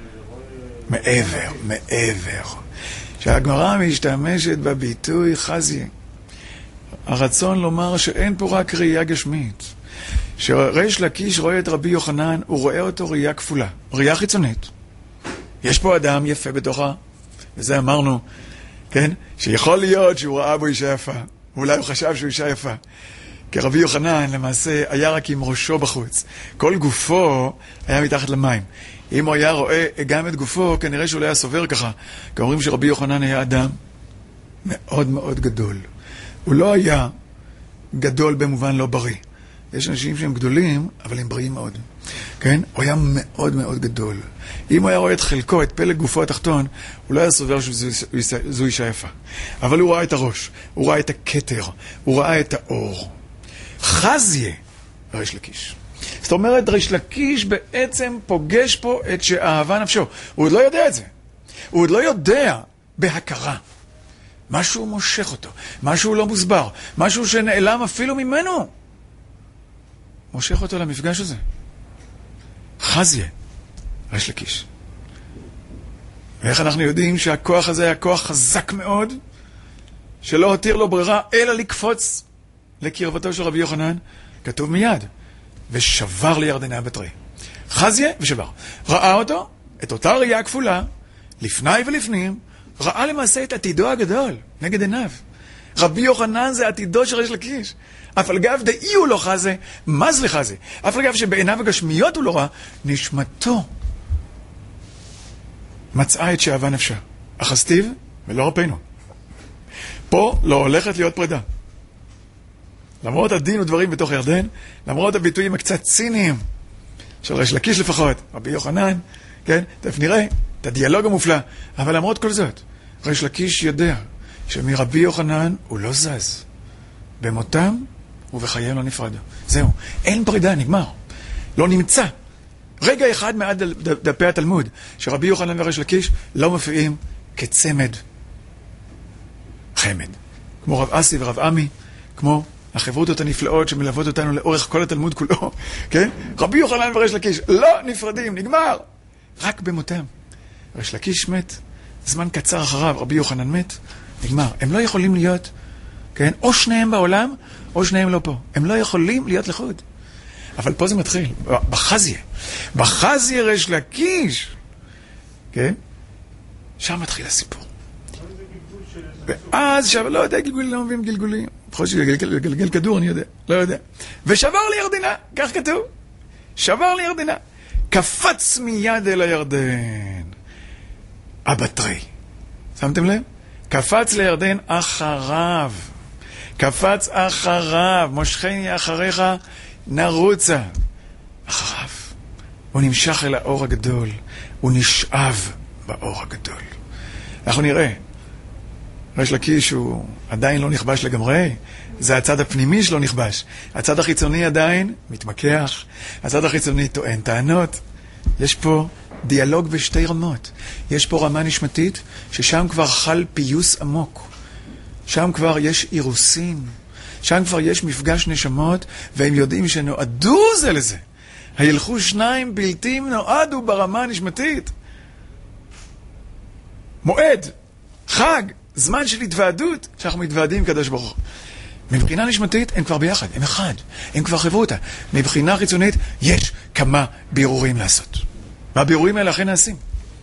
מעבר. שהגמרא משתמשת בביטוי חזיה. הרצון לומר שאין פה רק ראייה גשמית. שריש לקיש רואה את רבי יוחנן, הוא רואה אותו ראייה כפולה, ראייה חיצונית. יש פה אדם יפה בתוכה, וזה אמרנו, כן? שיכול להיות שהוא ראה בו אישה יפה, ואולי הוא חשב שהוא אישה יפה. כי רבי יוחנן למעשה היה רק עם ראשו בחוץ. כל גופו היה מתחת למים. אם הוא היה רואה גם את גופו, כנראה שהוא לא היה סובר ככה. כי אומרים שרבי יוחנן היה אדם מאוד מאוד גדול. הוא לא היה גדול במובן לא בריא. יש אנשים שהם גדולים, אבל הם בריאים מאוד. כן? הוא היה מאוד מאוד גדול. אם הוא היה רואה את חלקו, את פלג גופו התחתון, הוא לא היה סובר שזו אישה יפה. אבל הוא ראה את הראש, הוא ראה את הכתר, הוא ראה את האור. חזיה, ריש לקיש. זאת אומרת, ריש לקיש בעצם פוגש פה את שאהבה נפשו. הוא עוד לא יודע את זה. הוא עוד לא יודע בהכרה. משהו מושך אותו, משהו לא מוסבר, משהו שנעלם אפילו ממנו. מושך אותו למפגש הזה. חזיה, ריש לקיש. ואיך אנחנו יודעים שהכוח הזה היה כוח חזק מאוד, שלא הותיר לו ברירה אלא לקפוץ לקרבתו של רבי יוחנן? כתוב מיד, ושבר לירדנה בתרי. חזיה ושבר. ראה אותו, את אותה ראייה הכפולה, לפני ולפנים, ראה למעשה את עתידו הגדול, נגד עיניו. רבי יוחנן זה עתידו של ריש לקיש. אף על גב דאי הוא לא חזה, מה זה חזה? אף על גב שבעיניו הגשמיות הוא לא ראה, נשמתו מצאה את שאהבה נפשה. אחסתיו ולא רפאנו. פה לא הולכת להיות פרידה. למרות הדין ודברים בתוך ירדן, למרות הביטויים הקצת ציניים של ריש לקיש לפחות, רבי יוחנן, כן? תכף נראה את הדיאלוג המופלא. אבל למרות כל זאת, ריש לקיש יודע שמרבי יוחנן הוא לא זז. במותם ובחייהם לא נפרדו. זהו, אין פרידה, נגמר. לא נמצא. רגע אחד מעד דפי התלמוד, שרבי יוחנן וריש לקיש לא מופיעים כצמד חמד. כמו רב אסי ורב עמי, כמו החברותות הנפלאות שמלוות אותנו לאורך כל התלמוד כולו, כן? רבי יוחנן וריש לקיש לא נפרדים, נגמר. רק במותם. ריש לקיש מת, זמן קצר אחריו רבי יוחנן מת, נגמר. הם לא יכולים להיות, כן? או שניהם בעולם, או שניהם לא פה. הם לא יכולים להיות לחוד. אבל פה זה מתחיל, בחזיה. בחזיה ריש לקיש, כן? שם מתחיל הסיפור. ואז שם, לא יודע, גלגולים, לא מביאים גלגולים. בכל שגלגל כדור, אני יודע, לא יודע. ושבר לירדנה, כך כתוב. שבר לירדנה. קפץ מיד אל הירדן. הבטרי. שמתם לב? קפץ לירדן אחריו. קפץ אחריו. מושכני אחריך נרוצה. אחריו. הוא נמשך אל האור הגדול. הוא נשאב באור הגדול. אנחנו נראה. ריש לקיש הוא עדיין לא נכבש לגמרי, זה הצד הפנימי שלו נכבש. הצד החיצוני עדיין מתמקח, הצד החיצוני טוען טענות. יש פה דיאלוג בשתי רמות. יש פה רמה נשמתית, ששם כבר חל פיוס עמוק. שם כבר יש אירוסין, שם כבר יש מפגש נשמות, והם יודעים שנועדו זה לזה. הילכו שניים בלתים נועדו ברמה הנשמתית. מועד, חג, זמן של התוועדות, שאנחנו מתוועדים קדוש ברוך הוא. מבחינה נשמתית הם כבר ביחד, הם אחד, הם כבר חברותה. מבחינה חיצונית יש כמה בירורים לעשות. והבירורים האלה אכן נעשים.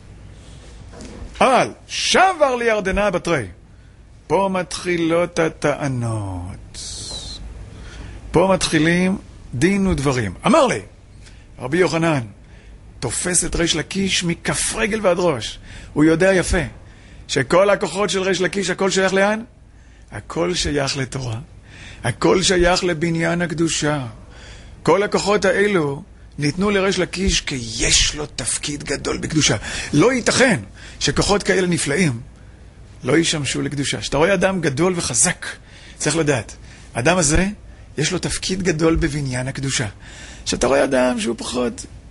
אבל שבר לירדנה בתרי. פה מתחילות הטענות. פה מתחילים דין ודברים. אמר לי, רבי יוחנן, תופס את ריש לקיש מכף רגל ועד ראש. הוא יודע יפה. שכל הכוחות של ריש לקיש, הכל שייך לאן? הכל שייך לתורה. הכל שייך לבניין הקדושה. כל הכוחות האלו ניתנו לריש לקיש כי יש לו תפקיד גדול בקדושה. לא ייתכן שכוחות כאלה נפלאים לא ישמשו לקדושה. שאתה רואה אדם גדול וחזק, צריך לדעת. האדם הזה יש לו תפקיד גדול בבניין הקדושה. שאתה רואה אדם שהוא פחות,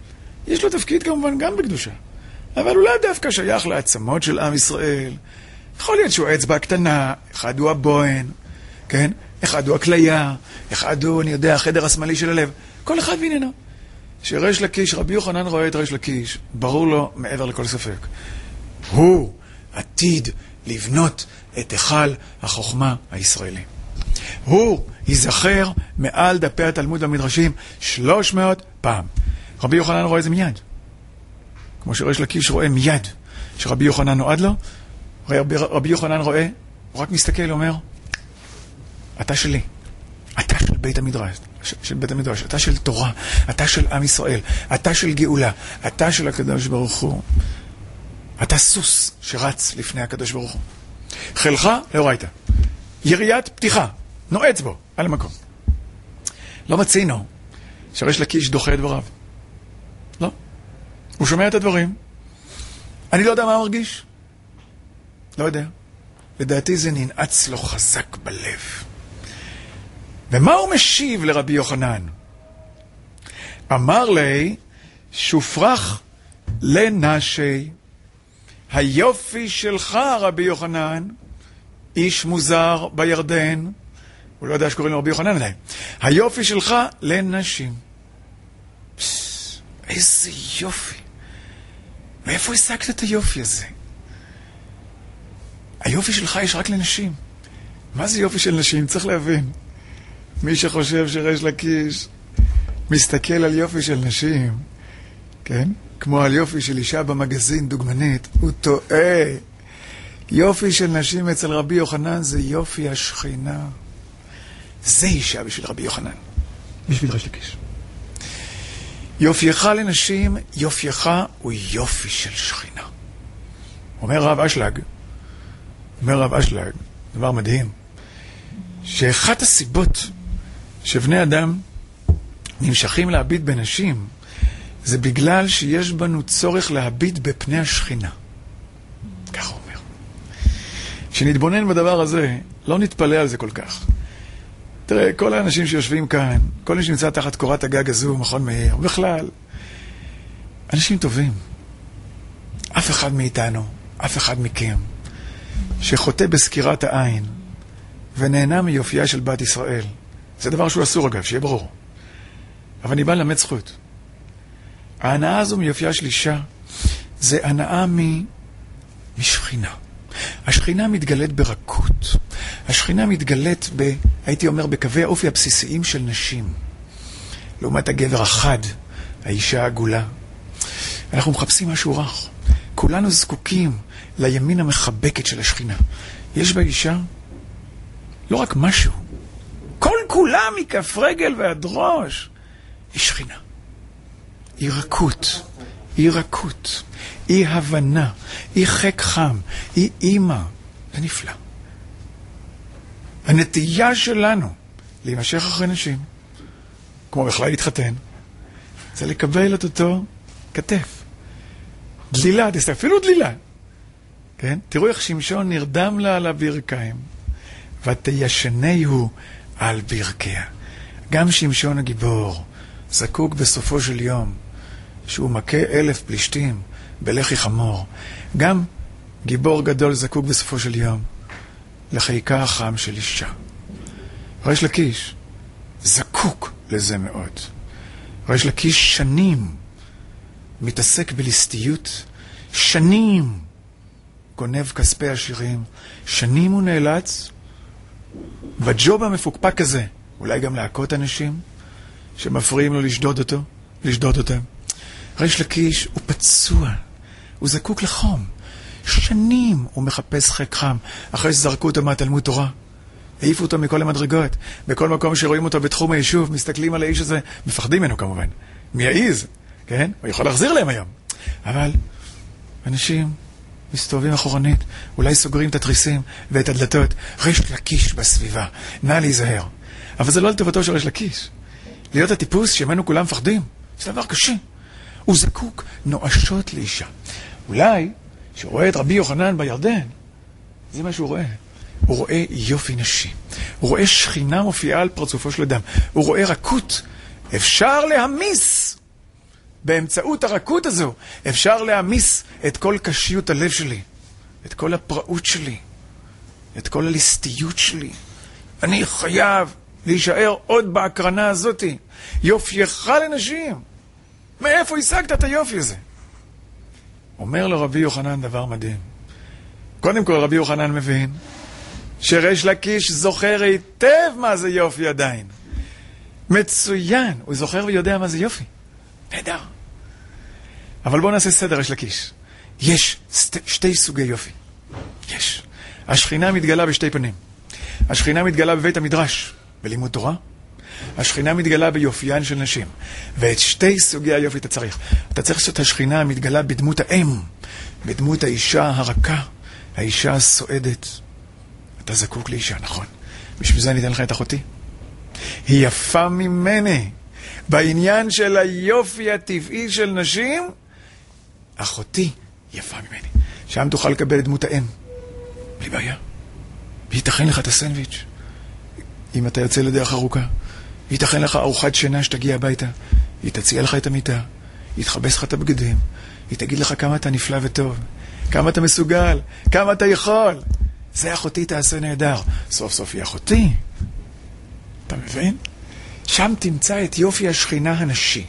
יש לו תפקיד כמובן גם בקדושה. אבל אולי דווקא שייך לעצמות של עם ישראל. יכול להיות שהוא האצבע הקטנה, אחד הוא הבוהן, כן? אחד הוא הכליה, אחד הוא, אני יודע, החדר השמאלי של הלב. כל אחד בעניינו. שריש לקיש, רבי יוחנן רואה את ריש לקיש, ברור לו מעבר לכל ספק. הוא עתיד לבנות את היכל החוכמה הישראלי. הוא ייזכר מעל דפי התלמוד והמדרשים 300 פעם. רבי יוחנן רואה את זה מיד. כמו שריש לקיש רואה מיד שרבי יוחנן נועד לו, רבי יוחנן רואה, הוא רק מסתכל ואומר, אתה שלי, אתה של בית המדרש, אתה של תורה, אתה של עם ישראל, אתה של גאולה, אתה של הקדוש ברוך הוא, אתה סוס שרץ לפני הקדוש ברוך הוא. חילך לאורייתא, יריית פתיחה, נועץ בו, על המקום. לא מצינו שריש לקיש דוחה את דבריו. לא. הוא שומע את הדברים. אני לא יודע מה הוא מרגיש. לא יודע. לדעתי זה ננעץ לו חזק בלב. ומה הוא משיב לרבי יוחנן? אמר לי, שופרך לנשי. היופי שלך, רבי יוחנן, איש מוזר בירדן, הוא לא יודע שקוראים לו רבי יוחנן עדיין, היופי שלך לנשים. איזה יופי. מאיפה השגת את היופי הזה? היופי שלך יש רק לנשים. מה זה יופי של נשים? צריך להבין. מי שחושב שריש לקיש מסתכל על יופי של נשים, כן? כמו על יופי של אישה במגזין דוגמנית, הוא טועה. יופי של נשים אצל רבי יוחנן זה יופי השכינה. זה אישה בשביל רבי יוחנן, בשביל ריש לקיש. יופייך לנשים, יופייך הוא יופי של שכינה. אומר רב אשלג, דבר מדהים, שאחת הסיבות שבני אדם נמשכים להביט בנשים, זה בגלל שיש בנו צורך להביט בפני השכינה. כך הוא אומר. כשנתבונן בדבר הזה, לא נתפלא על זה כל כך. תראה, כל האנשים שיושבים כאן, כל מי שנמצא תחת קורת הגג הזו, מכון מאיר, בכלל, אנשים טובים. אף אחד מאיתנו, אף אחד מכם, שחוטא בסקירת העין, ונהנה מיופייה של בת ישראל. זה דבר שהוא אסור אגב, שיהיה ברור. אבל אני בא ללמד זכות. ההנאה הזו מיופייה של אישה, זה הנאה משכינה. השכינה מתגלית ברכות. השכינה מתגלית הייתי אומר, בקווי האופי הבסיסיים של נשים. לעומת הגבר החד, האישה העגולה. אנחנו מחפשים משהו רך. כולנו זקוקים לימין המחבקת של השכינה. יש באישה לא רק משהו. כל כולה מכף רגל ועד ראש. היא שכינה. היא רכות. היא רכות. היא הבנה. היא חק חם. היא אימא. זה נפלא. הנטייה שלנו להימשך אחרי נשים, כמו בכלל להתחתן, זה לקבל את אותו כתף. דלילה, אפילו דלילה. כן? תראו איך שמשון נרדם לה על הברכיים, ותישנהו על ברכיה. גם שמשון הגיבור זקוק בסופו של יום, שהוא מכה 1,000 פלישתים בלחי חמור. גם גיבור גדול זקוק בסופו של יום לחיקה החם של אישה. ריש לקיש זקוק לזה מאוד. ריש לקיש שנים מתעסק בליסטיות, שנים גונב כספי עשירים, שנים הוא נאלץ בג'וב המפוקפק הזה, אולי גם להכות אנשים שמפריעים לו לשדוד אותם. ריש לקיש הוא פצוע, הוא זקוק לחום. שנים הוא מחפש חק חם, אחרי שזרקו אותו מהתלמוד תורה. העיפו אותו מכל המדרגות. בכל מקום שרואים אותו בתחום היישוב, מסתכלים על האיש הזה, מפחדים ממנו כמובן. מי יעיז, כן? הוא יכול להחזיר להם היום. אבל אנשים מסתובבים אחורנית, אולי סוגרים את התריסים ואת הדלתות. ריש לקיש בסביבה, נא להיזהר. אבל זה לא לטובתו של ריש לקיש. להיות הטיפוס שמנו כולם מפחדים, זה דבר קשה. הוא זקוק נואשות לאישה. אולי שהוא רואה את רבי יוחנן בירדן, זה מה שהוא רואה. הוא רואה יופי נשי. הוא רואה שכינה מופיעה על פרצופו של אדם. הוא רואה רכות. אפשר להמיס באמצעות הרכות הזו, אפשר להמיס את כל קשיות הלב שלי, את כל הפראות שלי, את כל הליסטיות שלי. אני חייב להישאר עוד בהקרנה הזאת. יופייך לנשים. מאיפה השגת את היופי הזה? אומר לו רבי יוחנן דבר מדהים. קודם כל רבי יוחנן מבין שריש לקיש זוכר היטב מה זה יופי עדיין. מצוין, הוא זוכר ויודע מה זה יופי. נהדר. אבל בואו נעשה סדר ריש לקיש. יש שתי סוגי יופי. יש. השכינה מתגלה בשתי פנים. השכינה מתגלה בבית המדרש, בלימוד תורה. השכינה מתגלה ביופיין של נשים. ואת שתי סוגי היופי אתה צריך. אתה צריך שאת השכינה מתגלה בדמות האם, בדמות האישה הרכה, האישה הסועדת. אתה זקוק לאישה, נכון. בשביל זה אני אתן לך את אחותי. היא יפה ממני. בעניין של היופי הטבעי של נשים, אחותי יפה ממני. שם תוכל לקבל את דמות האם. בלי בעיה. ויתכן לך את הסנדוויץ'. אם אתה יוצא לדרך ארוכה. ויתכן לך ארוחת שינה שתגיע הביתה. היא תציע לך את המיטה. היא תחבש לך את הבגדים. היא תגיד לך כמה אתה נפלא וטוב. כמה אתה מסוגל. כמה אתה יכול. זה אחותי תעשה נהדר. סוף סוף היא אחותי. אתה מבין? שם תמצא את יופי השכינה הנשי.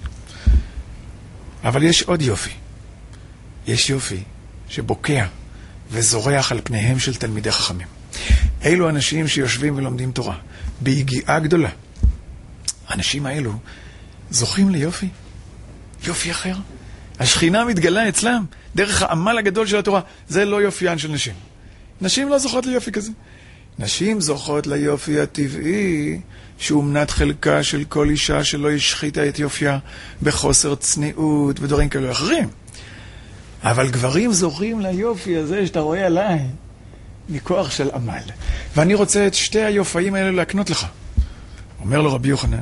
אבל יש עוד יופי. יש יופי שבוקע וזורח על פניהם של תלמידי חכמים. אלו אנשים שיושבים ולומדים תורה, בהגיעה גדולה. האנשים האלו זוכים ליופי, יופי אחר. השכינה מתגלה אצלם דרך העמל הגדול של התורה. זה לא יופיין של נשים. נשים לא זוכות ליופי כזה. נשים זוכות ליופי הטבעי, שהוא מנת חלקה של כל אישה שלא השחיתה את יופייה בחוסר צניעות ודברים כאלו אחרים. אבל גברים זוכים ליופי הזה שאתה רואה עליי מכוח של עמל. ואני רוצה את שתי היופאים האלה להקנות לך. אומר לו רבי יוחנן.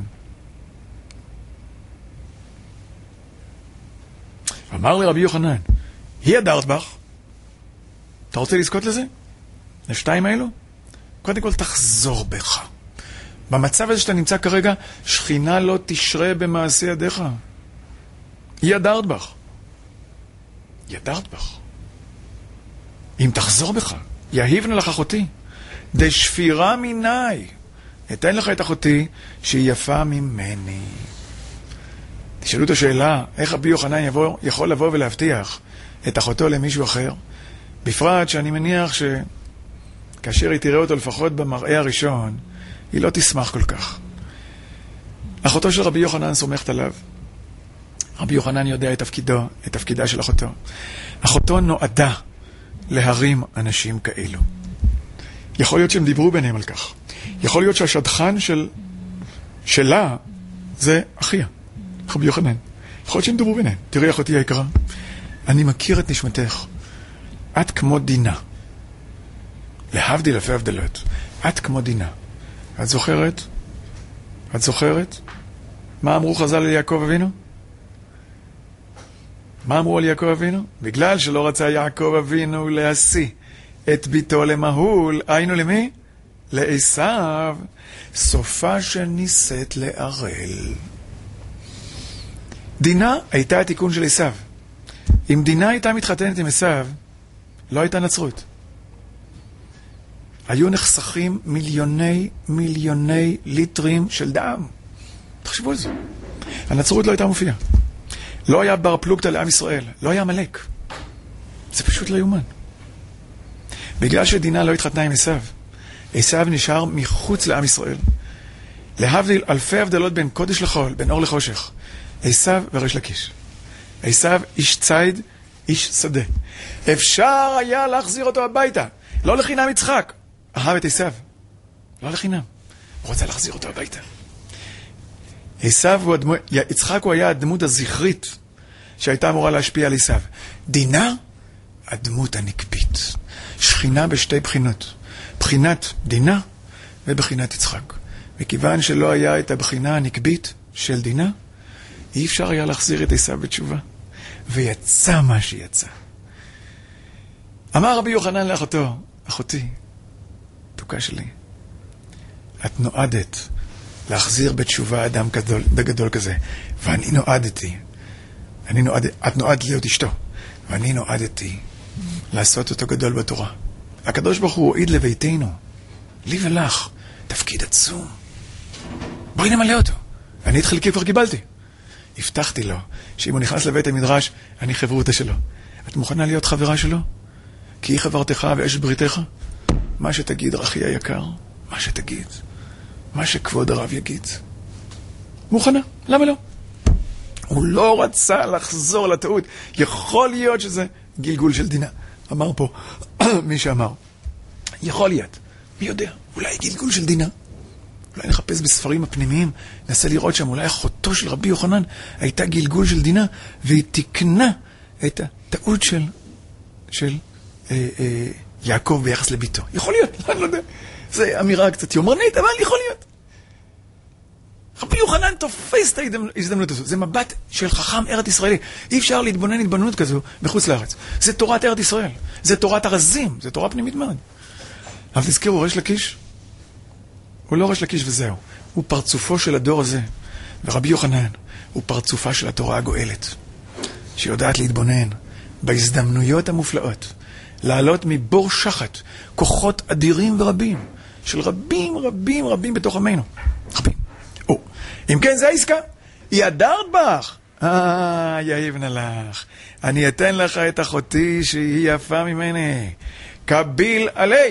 אמר לי רבי יוחנן, היא הדרת בך. אתה רוצה לזכות לזה? לשתיים האלו? קודם כל תחזור בך. במצב הזה שאתה נמצא כרגע, שכינה לא תשרה במעשה ידיך. היא הדרת בך. ידרת בך. אם תחזור בך, יהיבנה לך אחותי. דשפירה מיני. אתן לך את אחותי שהיא יפה ממני. תשאלו את השאלה, איך רבי יוחנן יכול לבוא ולהבטיח את אחותו למישהו אחר? בפרט שאני מניח שכאשר היא תראה אותו לפחות במראה הראשון, היא לא תשמח כל כך. אחותו של רבי יוחנן סומכת עליו. רבי יוחנן יודע את תפקידו, את תפקידה של אחותו. אחותו נועדה להרים אנשים כאלו. יכול להיות שהם דיברו ביניהם על כך. יכול להיות שהשדכן שלה זה אחיה, רבי יוחנן. יכול להיות שהם דיברו ביניהם. תראי אחותי היקרה, אני מכיר את נשמתך. את כמו דינה. להבדיל אלפי הבדלות. את כמו דינה. את זוכרת? את זוכרת? מה אמרו חז"ל על יעקב אבינו? מה אמרו על יעקב אבינו? בגלל שלא רצה יעקב אבינו להשיא את ביתו למהול, היינו למי? לעשיו, סופה שניסית לערל. דינה הייתה התיקון של עשיו. אם דינה הייתה מתחתנת עם עשיו, לא הייתה נצרות. היו נחסכים מיליוני ליטרים של דם. תחשבו על זה. הנצרות לא הייתה מופיעה. לא היה בר פלוגתא לעם ישראל. לא היה מלך. זה פשוט לא יומן. בגלל שדינה לא התחתנה עם עשיו, עשיו נשאר מחוץ לעם ישראל. להבדיל אלפי הבדלות בין קודש לחול, בין אור לחושך. עשיו וריש לקיש. עשיו איש ציד, איש שדה. אפשר היה להחזיר אותו הביתה. לא לחינם יצחק. אהב את עשיו. לא לחינם. הוא רוצה להחזיר אותו הביתה. יצחק הוא היה הדמות הזכרית שהייתה אמורה להשפיע על עשיו. דינה, הדמות הנקבית. שכינה בשתי בחינות. בחינת דינה ובחינת יצחק. וכיוון שלא היה את הבחינה הנקבית של דינה, אי אפשר היה להחזיר את עשיו בתשובה. ויצא מה שיצא. אמר רבי יוחנן לאחותו, אחותי, תוקה שלי, את נועדת להחזיר בתשובה אדם גדול כזה, ואני נועדתי את נועדת להיות אשתו, ואני נועדתי לעשות אותו גדול בתורה. הקדוש ברוך הוא הועיד לביתנו, לי ולך, תפקיד עצום. בואי נמלא אותו. אני את חלקי כבר קיבלתי. הבטחתי לו שאם הוא נכנס לבית המדרש, אני חברותה שלו. את מוכנה להיות חברה שלו? כי היא חברתך ואש בריתך? מה שתגיד, רחי היקר, מה שתגיד, מה שכבוד הרב יגיד. מוכנה, למה לא? הוא לא רצה לחזור לטעות. יכול להיות שזה גלגול של דינה. אמר פה מי שאמר. יכול להיות. מי יודע? אולי גלגול של דינה. אולי נחפש בספרים הפנימיים, ננסה לראות שם, אולי אחותו של רבי יוחנן הייתה גלגול של דינה, והיא תקנה את הטעות של יעקב ביחס לביתו. יכול להיות, אני לא יודע. זו אמירה קצת יומרנית, אבל יכול להיות. רבי יוחנן תופס את ההזדמנות הזו. זה מבט של חכם ארץ ישראלי. אי אפשר להתבונן התבוננות כזו בחוץ לארץ. זה תורת ארץ ישראל. זה תורת הרזים. זה תורה פנימית מאוד. אבל תזכרו, ריש לקיש, הוא לא ריש לקיש וזהו. הוא פרצופו של הדור הזה. ורבי יוחנן הוא פרצופה של התורה הגואלת. שיודעת להתבונן בהזדמנויות המופלאות. לעלות מבור שחת כוחות אדירים ורבים. של רבים רבים רבים בתוך עמנו. רבים. אם כן, זה העסקה. ידרת בך. יאיבנה לך. אני אתן לך את אחותי שהיא יפה ממני. קביל עלי.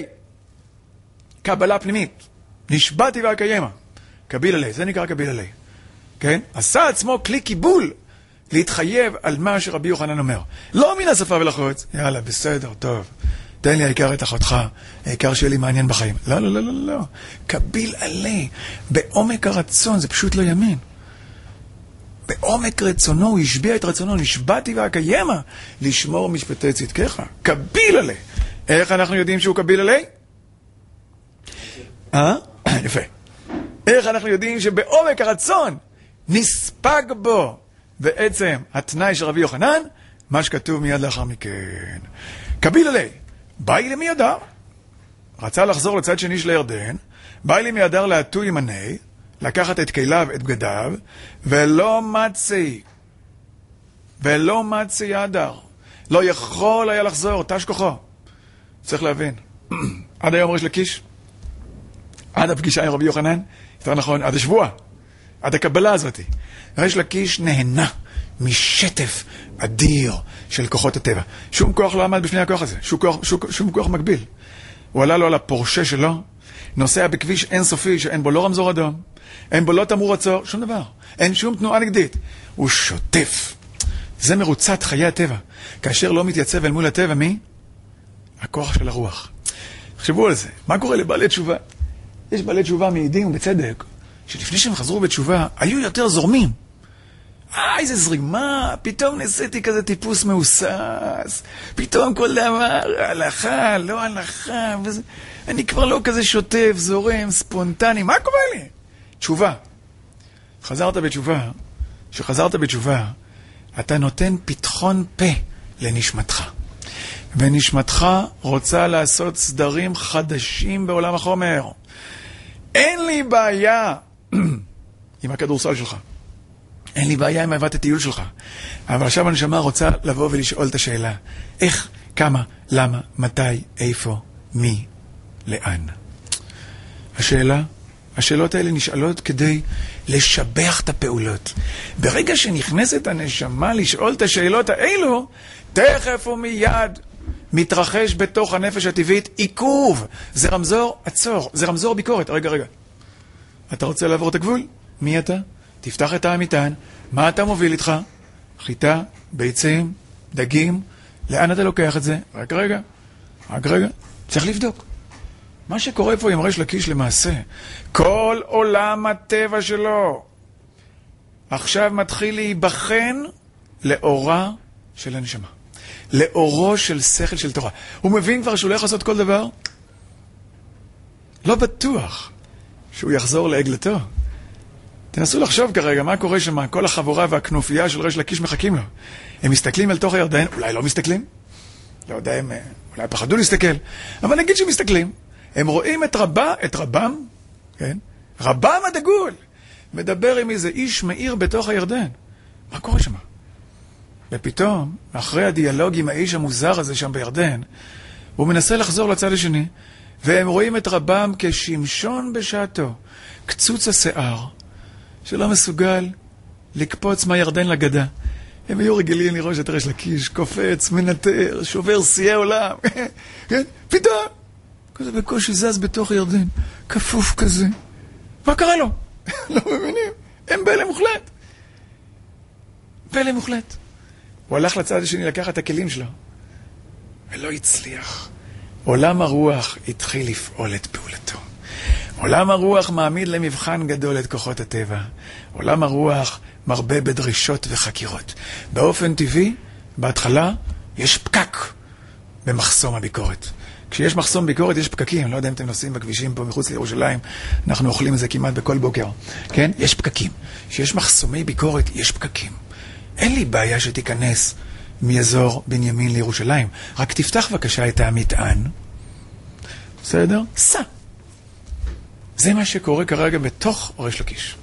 קבלה פנימית. נשבעתי והקיימה. קביל עלי. זה נקרא קביל עלי. כן? עשה עצמו כלי קיבול להתחייב על מה שרבי יוחנן אומר. לא מן השפה ולחוץ. יאללה, בסדר, טוב. תן לי העיקר את אחותך, העיקר שיהיה לי מעניין בחיים. לא, לא, לא, לא, לא. קביל עלי, בעומק הרצון, זה פשוט לא ימין. בעומק רצונו, הוא השביע את רצונו, נשבעתי והקיימה, לשמור משפטי צדקך. קביל עלי. איך אנחנו יודעים שהוא קביל עלי? יפה. איך אנחנו יודעים שבעומק הרצון נספג בו בעצם התנאי של רבי יוחנן, מה שכתוב מיד לאחר מכן. קביל עלי. באי לי מידר, רצה לחזור לצד שני של הירדן, באי לי מידר להטו ימני, לקחת את כליו, את בגדיו, ולא מצי ידר. לא יכול היה לחזור, תש כוחו. צריך להבין. עד היום ריש לקיש, עד הפגישה עם רבי יוחנן, יותר נכון, עד השבוע, עד הקבלה הזאת. ריש לקיש נהנה משטף אדיר של כוחות הטבע. שום כוח לא עמד בפני הכוח הזה. שום כוח מקביל. הוא עלה לו על הפורשה שלו, נוסע בכביש אינסופי שאין בו לא רמזור אדום, אין בו לא תמרור עצור, שום דבר. אין שום תנועה נגדית. הוא שוטף. זה מרוצת חיי הטבע. כאשר לא מתייצב אל מול הטבע, מי? הכוח של הרוח. תחשבו על זה. מה קורה לבעלי תשובה? יש בעלי תשובה מעידים ובצדק, שלפני שהם חזרו בתשובה, היו יותר זורמים. איזה זרימה, פתאום נעשיתי כזה טיפוס מאוסס, פתאום כל דבר, הלכה, לא הלכה, וזה, אני כבר לא כזה שוטף, זורם, ספונטני, מה קורה לי? תשובה. שחזרת בתשובה, אתה נותן פתחון פה לנשמתך. ונשמתך רוצה לעשות סדרים חדשים בעולם החומר. אין לי בעיה עם הכדורסל שלך. אין לי בעיה עם אהבת הטיול שלך. אבל עכשיו הנשמה רוצה לבוא ולשאול את השאלה. איך, כמה, למה, מתי, איפה, מי, לאן. השאלות האלה נשאלות כדי לשבח את הפעולות. ברגע שנכנסת הנשמה לשאול את השאלות האלו, תכף ומיד מתרחש בתוך הנפש הטבעית עיכוב. זה רמזור עצור, זה רמזור ביקורת. רגע. אתה רוצה לעבור את הגבול? מי אתה? תפתח את המטען. מה אתה מוביל איתך? חיטה, ביצים, דגים. לאן אתה לוקח את זה? רק רגע. צריך לבדוק. מה שקורה פה עם ריש לקיש למעשה, כל עולם הטבע שלו עכשיו מתחיל להיבחן לאורה של הנשמה. לאורו של שכל של תורה. הוא מבין כבר שהוא לא יכול לעשות כל דבר? לא בטוח שהוא יחזור לעגלתו. תנסו לחשוב כרגע מה קורה שם, כל החבורה והכנופיה של ריש לקיש מחכים לו. הם מסתכלים אל תוך הירדן, אולי לא מסתכלים, לא יודע, הם אולי פחדו להסתכל, אבל נגיד שהם מסתכלים, הם רואים את רבם, כן? רבם הדגול, מדבר עם איזה איש מאיר בתוך הירדן. מה קורה שם? ופתאום, אחרי הדיאלוג עם האיש המוזר הזה שם בירדן, הוא מנסה לחזור לצד השני, והם רואים את רבם כשמשון בשעתו, קצוץ השיער, שלא מסוגל לקפוץ מהירדן לגדה. הם היו רגילים לראות את ריש לקיש, קופץ, מנטר, שובר שיאי עולם. כן? פתאום, כזה בקושי זז בתוך הירדן, כפוף כזה. מה קרה לו? לא מבינים. הם בהלם מוחלט. בהלם מוחלט. הוא הלך לצד השני לקחת את הכלים שלו, ולא הצליח. עולם הרוח התחיל לפעול את פעולתו. עולם הרוח מעמיד למבחן גדול את כוחות הטבע. עולם הרוח מרבה בדרישות וחקירות. באופן טבעי, בהתחלה, יש פקק במחסום הביקורת. כשיש מחסום ביקורת, יש פקקים. לא יודע אם אתם נוסעים בכבישים פה מחוץ לירושלים, אנחנו אוכלים את זה כמעט בכל בוקר. כן? יש פקקים. כשיש מחסומי ביקורת, יש פקקים. אין לי בעיה שתיכנס מאזור בנימין לירושלים. רק תפתח בבקשה את המטען. בסדר? סע. זה מה שקורה כרגע בתוך ריש לקיש.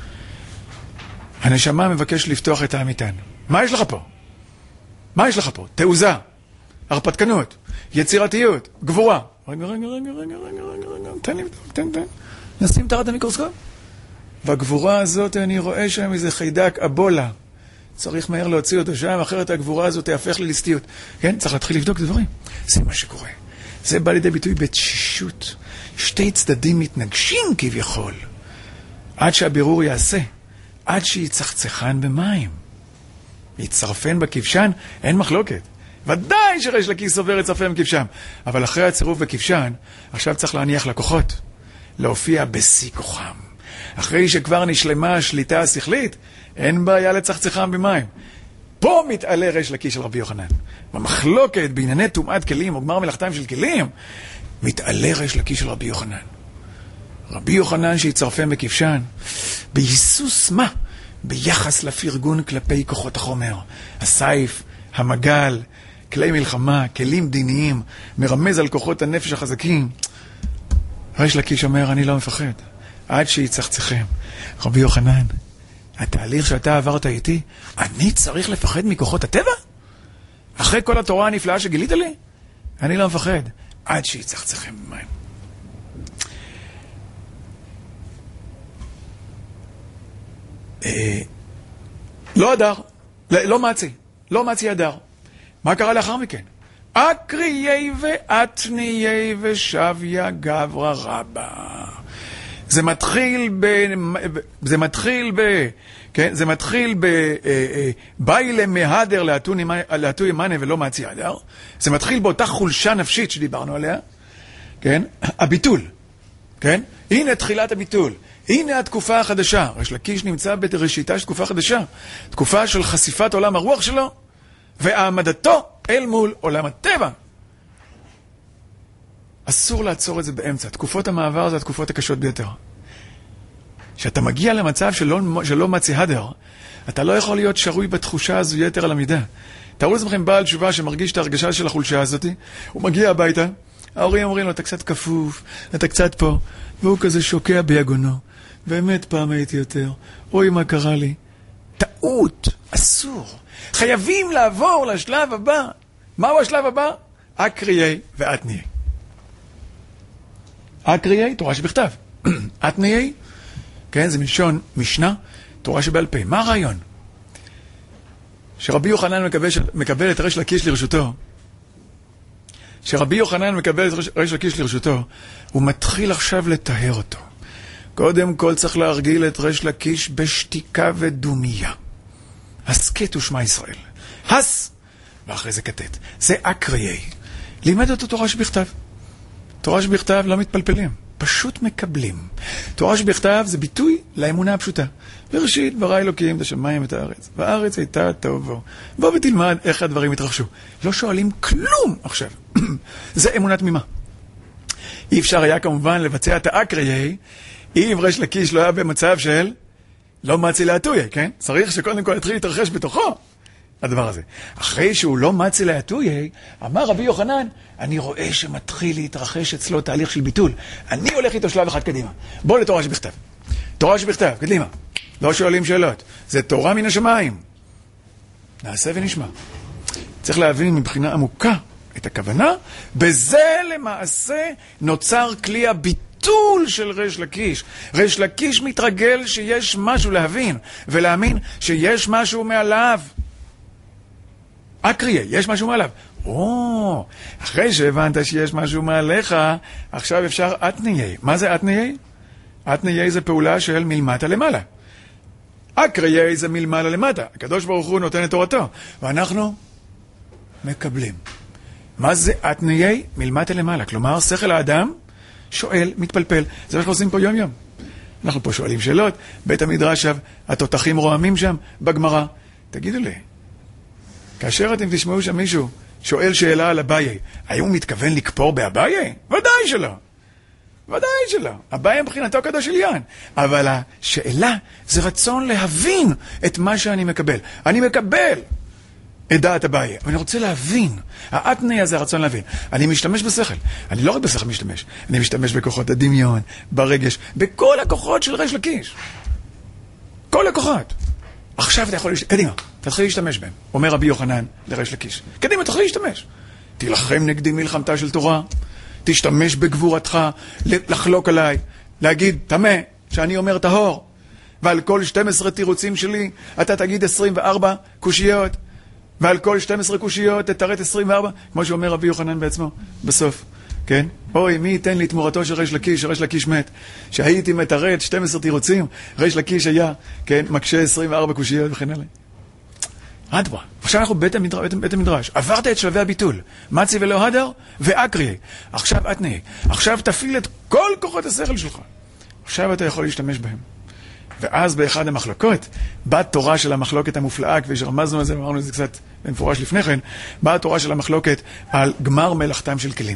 הנשמה מבקש לפתוח את המטען. מה יש לך פה? מה יש לך פה? תעוזה, הרפתקנות, יצירתיות, גבורה. רגע, תן לי, תן. נשים תחת המיקרוסקופ. והגבורה הזאת אני רואה שם איזה חיידק אבולה. צריך מהר להוציא אותו שם, אחרת הגבורה הזאת תהפך לליסטיות. כן? צריך להתחיל לבדוק את הדברים. זה מה שקורה. זה בא לידי ביטוי בתשישות. שתי צדדים מתנגשים כביכול. עד שהבירור יעשה. עד שיצחצחן במים. יצרפן בכבשן, אין מחלוקת. ודאי שריש לקיש סובר יצרפן בכבשן. אבל אחרי הצירוף בכבשן, עכשיו צריך להניח לקוחות. להופיע בשיא כוחם. אחרי שכבר נשלמה השליטה השכלית, אין בעיה לצחצחם במים. פה מתעלה ריש לקיש של רבי יוחנן. במחלוקת בענייני טומאת כלים או גמר מלאכתם של כלים, מתעלה ריש לקיש של רבי יוחנן. רבי יוחנן שיצרפם בכבשן, ביסוס מה? ביחס לפרגון כלפי כוחות החומר. הסייף, המגל, כלי מלחמה, כלים דיניים, מרמז על כוחות הנפש החזקים. ריש לקיש אומר, אני לא מפחד. עד שיצחצחם. רבי יוחנן, התהליך שאתה עברת איתי, אני צריך לפחד מכוחות הטבע? אחרי כל התורה הנפלאה שגילית לי? אני לא מפחד. עד שיצחצחם במים. לא הדר, לא מצי, לא מצי הדר. מה קרה לאחר מכן? אקריי ואתניי ושביה גברא רבא. זה מתחיל באי למהדר להטו ימנה ולא מצי הדר. זה מתחיל באותה חולשה נפשית שדיברנו עליה. כן? הביטול. כן? הנה תחילת הביטול. הנה התקופה החדשה. ריש לקיש נמצא בראשיתה של תקופה חדשה. תקופה של חשיפת עולם הרוח שלו, והעמדתו אל מול עולם הטבע. אסור לעצור את זה באמצע. תקופות המעבר זה התקופות הקשות ביותר. כשאתה מגיע למצב שלא מצי הדר, אתה לא יכול להיות שרוי בתחושה הזו יתר על המידה. תראו לעצמכם בעל תשובה שמרגיש את ההרגשה של החולשה הזאת, הוא מגיע הביתה, ההורים אומרים לו, אתה קצת כפוף, אתה קצת פה, והוא כזה שוקע ביגונו. באמת פעם הייתי יותר, אוי מה קרה לי. טעות, אסור. חייבים לעבור לשלב הבא. מהו השלב הבא? אקריי ואתניי. אקריי, תורה שבכתב. אתניי, כן, זה מלשון משנה, תורה שבעל פה. מה הרעיון? שרבי יוחנן מקבל את ריש לקיש לרשותו. ריש לקיש לרשותו, הוא מתחיל עכשיו לטהר אותו. קודם כל צריך להרגיל את ריש לקיש בשתיקה ודומיה. הסקט ושמע ישראל. הס, ואחרי זה כתת. זה אקריי. לימד אותו תורה שבכתב. תורה שבכתב לא מתפלפלים, פשוט מקבלים. תורה שבכתב זה ביטוי לאמונה הפשוטה. בראשית ברא אלוקים את השמיים ואת הארץ, והארץ הייתה תוהו. בוא ותלמד איך הדברים התרחשו. לא שואלים כלום עכשיו. זה אמונה תמימה. אי אפשר היה כמובן לבצע את האקריי, אם ריש לקיש לא היה במצב של לא מצי להטויה, כן? צריך שקודם כל יתחיל להתרחש בתוכו הדבר הזה. אחרי שהוא לא מצי להטויה, אמר רבי יוחנן, אני רואה שמתחיל להתרחש אצלו תהליך של ביטול. אני הולך איתו שלב אחד קדימה. בוא לתורה שבכתב. תורה שבכתב, קדימה. לא שואלים שאלות. זה תורה מן השמיים. נעשה ונשמע. צריך להבין מבחינה עמוקה את הכוונה, בזה למעשה נוצר כלי הביטול של ריש לקיש. ריש לקיש מתרגל שיש משהו להבין ולהאמין שיש משהו מעליו. אקריה, יש משהו מעליו. אחרי שהבנת שיש משהו מעליך, עכשיו אפשר אתניי. מה זה אתניי? אתניי זה פעולה של מלמטה למעלה. אקריה זה מלמעלה למטה. הקדוש ברוך הוא נותן את תורתו, ואנחנו מקבלים. מה זה אתניי? מלמטה למעלה. כלומר, שכל האדם שואל, מתפלפל. זה מה שאנחנו עושים פה יום יום. אנחנו פה שואלים שאלות, בית המדרש, התותחים רועמים שם בגמרא. תגידו לי, כאשר אתם תשמעו שם מישהו שואל שאלה על אביי, האם הוא מתכוון לקפור באביי? ודאי שלא. ודאי שלא. אביי מבחינתו קדוש עליון. אבל השאלה זה רצון להבין את מה שאני מקבל. אני מקבל את דעת אביי, ואני רוצה להבין. האתני הזה הרצון להבין. אני משתמש בשכל. אני לא רק בשכל משתמש. אני משתמש בכוחות הדמיון, ברגש, בכל הכוחות של ריש לקיש. כל הכוחות. עכשיו אתה יכול להשתמש. קדימה, תתחיל להשתמש בהם. אומר רבי יוחנן לריש לקיש. קדימה, תתחיל להשתמש. תילחם נגדי מלחמתה של תורה. תשתמש בגבורתך לחלוק עליי. להגיד, תמה, שאני אומר טהור. ועל כל 12 תירוצים שלי, אתה תגיד 24 קושיות. ועל כל 12 קושיות תתרט 24, כמו שאומר רבי יוחנן בעצמו, בסוף. כן? אוי, מי ייתן לי תמורתו של ריש לקיש, שריש לקיש מת. שהייתי מתרט 12 תירוצים, ריש לקיש היה, כן, מקשה 24 קושיות וכן הלאה. אדברה. עכשיו אנחנו בית המדרש. עברת את שלבי הביטול. מצי ולא הדר ואקריה. עכשיו אתני. עכשיו תפעיל את כל כוחות השכל שלך. עכשיו אתה יכול להשתמש בהם. ואז באחד המחלוקות, באה תורה של המחלוקת המופלאה, כפי שרמזנו על זה, אמרנו את זה קצת במפורש לפני כן, באה תורה של המחלוקת על גמר מלאכתם של כלים.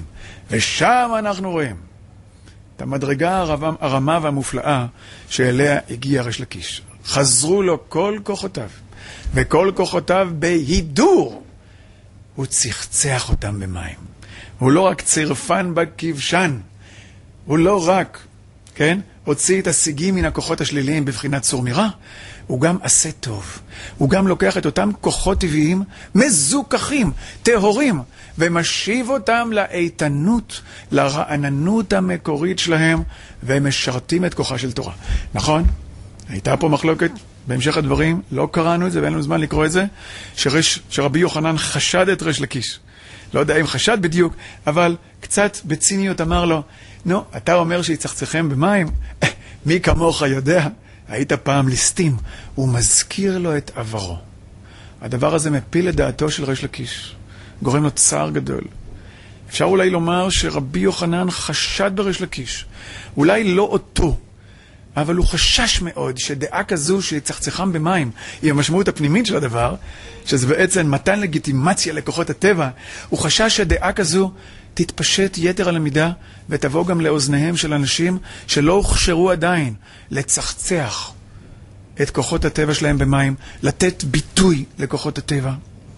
ושם אנחנו רואים את המדרגה הרמה והמופלאה שאליה הגיע ריש לקיש. חזרו לו כל כוחותיו, וכל כוחותיו בהידור. הוא צחצח אותם במים. הוא לא רק צירפן בכבשן, הוא לא רק, כן? הוציא את השיגים מן הכוחות השליליים בבחינת צור מירה, הוא גם עשה טוב. הוא גם לוקח את אותם כוחות טבעיים, מזוכחים, טהורים, ומשיב אותם לאיתנות, לרעננות המקורית שלהם, והם משרתים את כוחה של תורה. נכון? הייתה פה מחלוקת, בהמשך הדברים, לא קראנו את זה, ואין לנו זמן לקרוא את זה, שרבי יוחנן חשד את ריש לקיש. לא יודע אם חשד בדיוק, אבל קצת בציניות אמר לו, נו, אתה אומר שיצחצחם במים, מי כמוך יודע, היית פעם ליסטים. הוא מזכיר לו את עברו. הדבר הזה מפיל את דעתו של ריש לקיש, גורם לו צער גדול. אפשר אולי לומר שרבי יוחנן חשד בריש לקיש, אולי לא אותו, אבל הוא חשש מאוד שדעה כזו שיצחצחם במים היא המשמעות הפנימית של הדבר, שזה בעצם מתן לגיטימציה לכוחות הטבע. הוא חשש שדעה כזו תתפשט יתר על המידה ותבוא גם לאוזניהם של אנשים שלא הוכשרו עדיין לצחצח את כוחות הטבע שלהם במים, לתת ביטוי לכוחות הטבע.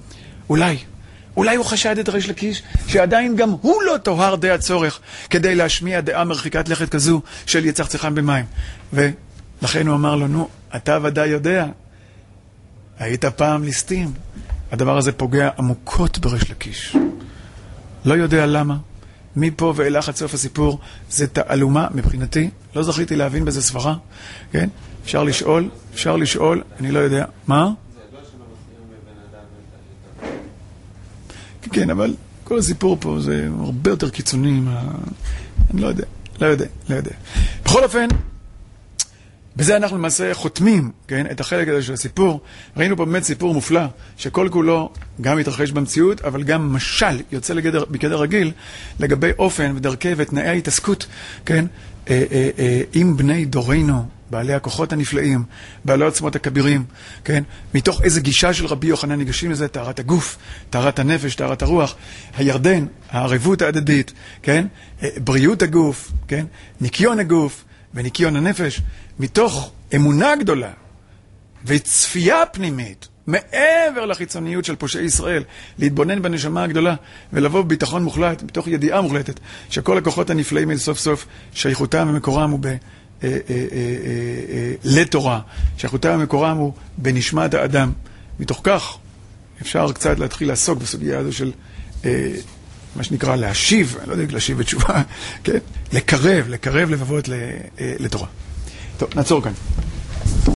אולי הוא חשד את ריש לקיש שעדיין גם הוא לא טוהר די הצורך כדי להשמיע דעה מרחיקת לכת כזו של יצחצחם במים. ולכן הוא אמר לו, נו, אתה ודאי יודע, היית פעם ליסטים. הדבר הזה פוגע עמוקות בריש לקיש. לא יודע למה. מפה ואילך עד סוף הסיפור זה תעלומה מבחינתי. לא זכיתי להבין בזה סברה. כן? אפשר לשאול, אני לא יודע. מה? כן, אבל כל הסיפור פה זה הרבה יותר קיצוני. אני לא יודע. בכל אופן, בזה אנחנו למעשה חותמים, כן, את החלק הזה של הסיפור. ראינו פה באמת סיפור מופלא, שכל כולו גם מתרחש במציאות, אבל גם משל יוצא בגדר רגיל, לגבי אופן ודרכי ותנאי ההתעסקות, כן, עם בני דורנו, בעלי הכוחות הנפלאים, בעלי העוצמות הכבירים, כן, מתוך איזה גישה של רבי יוחנן ניגשים לזה, טהרת הגוף, טהרת הנפש, טהרת הרוח, הירדן, הערבות ההדדית, כן, בריאות הגוף, כן, ניקיון הגוף וניקיון הנפש, מתוך אמונה גדולה וצפייה פנימית, מעבר לחיצוניות של פושעי ישראל, להתבונן בנשמה הגדולה ולבוא בביטחון מוחלט, מתוך ידיעה מוחלטת, שכל הכוחות הנפלאים האלה סוף סוף שייכותם ומקורם הוא לתורה, שייכותם ומקורם הוא בנשמת האדם. מתוך כך אפשר קצת להתחיל לעסוק בסוגיה הזו של מה שנקרא להשיב, אני לא יודע איך להשיב בתשובה, כן? לקרב לבבות לתורה. טוב, נעצור כאן.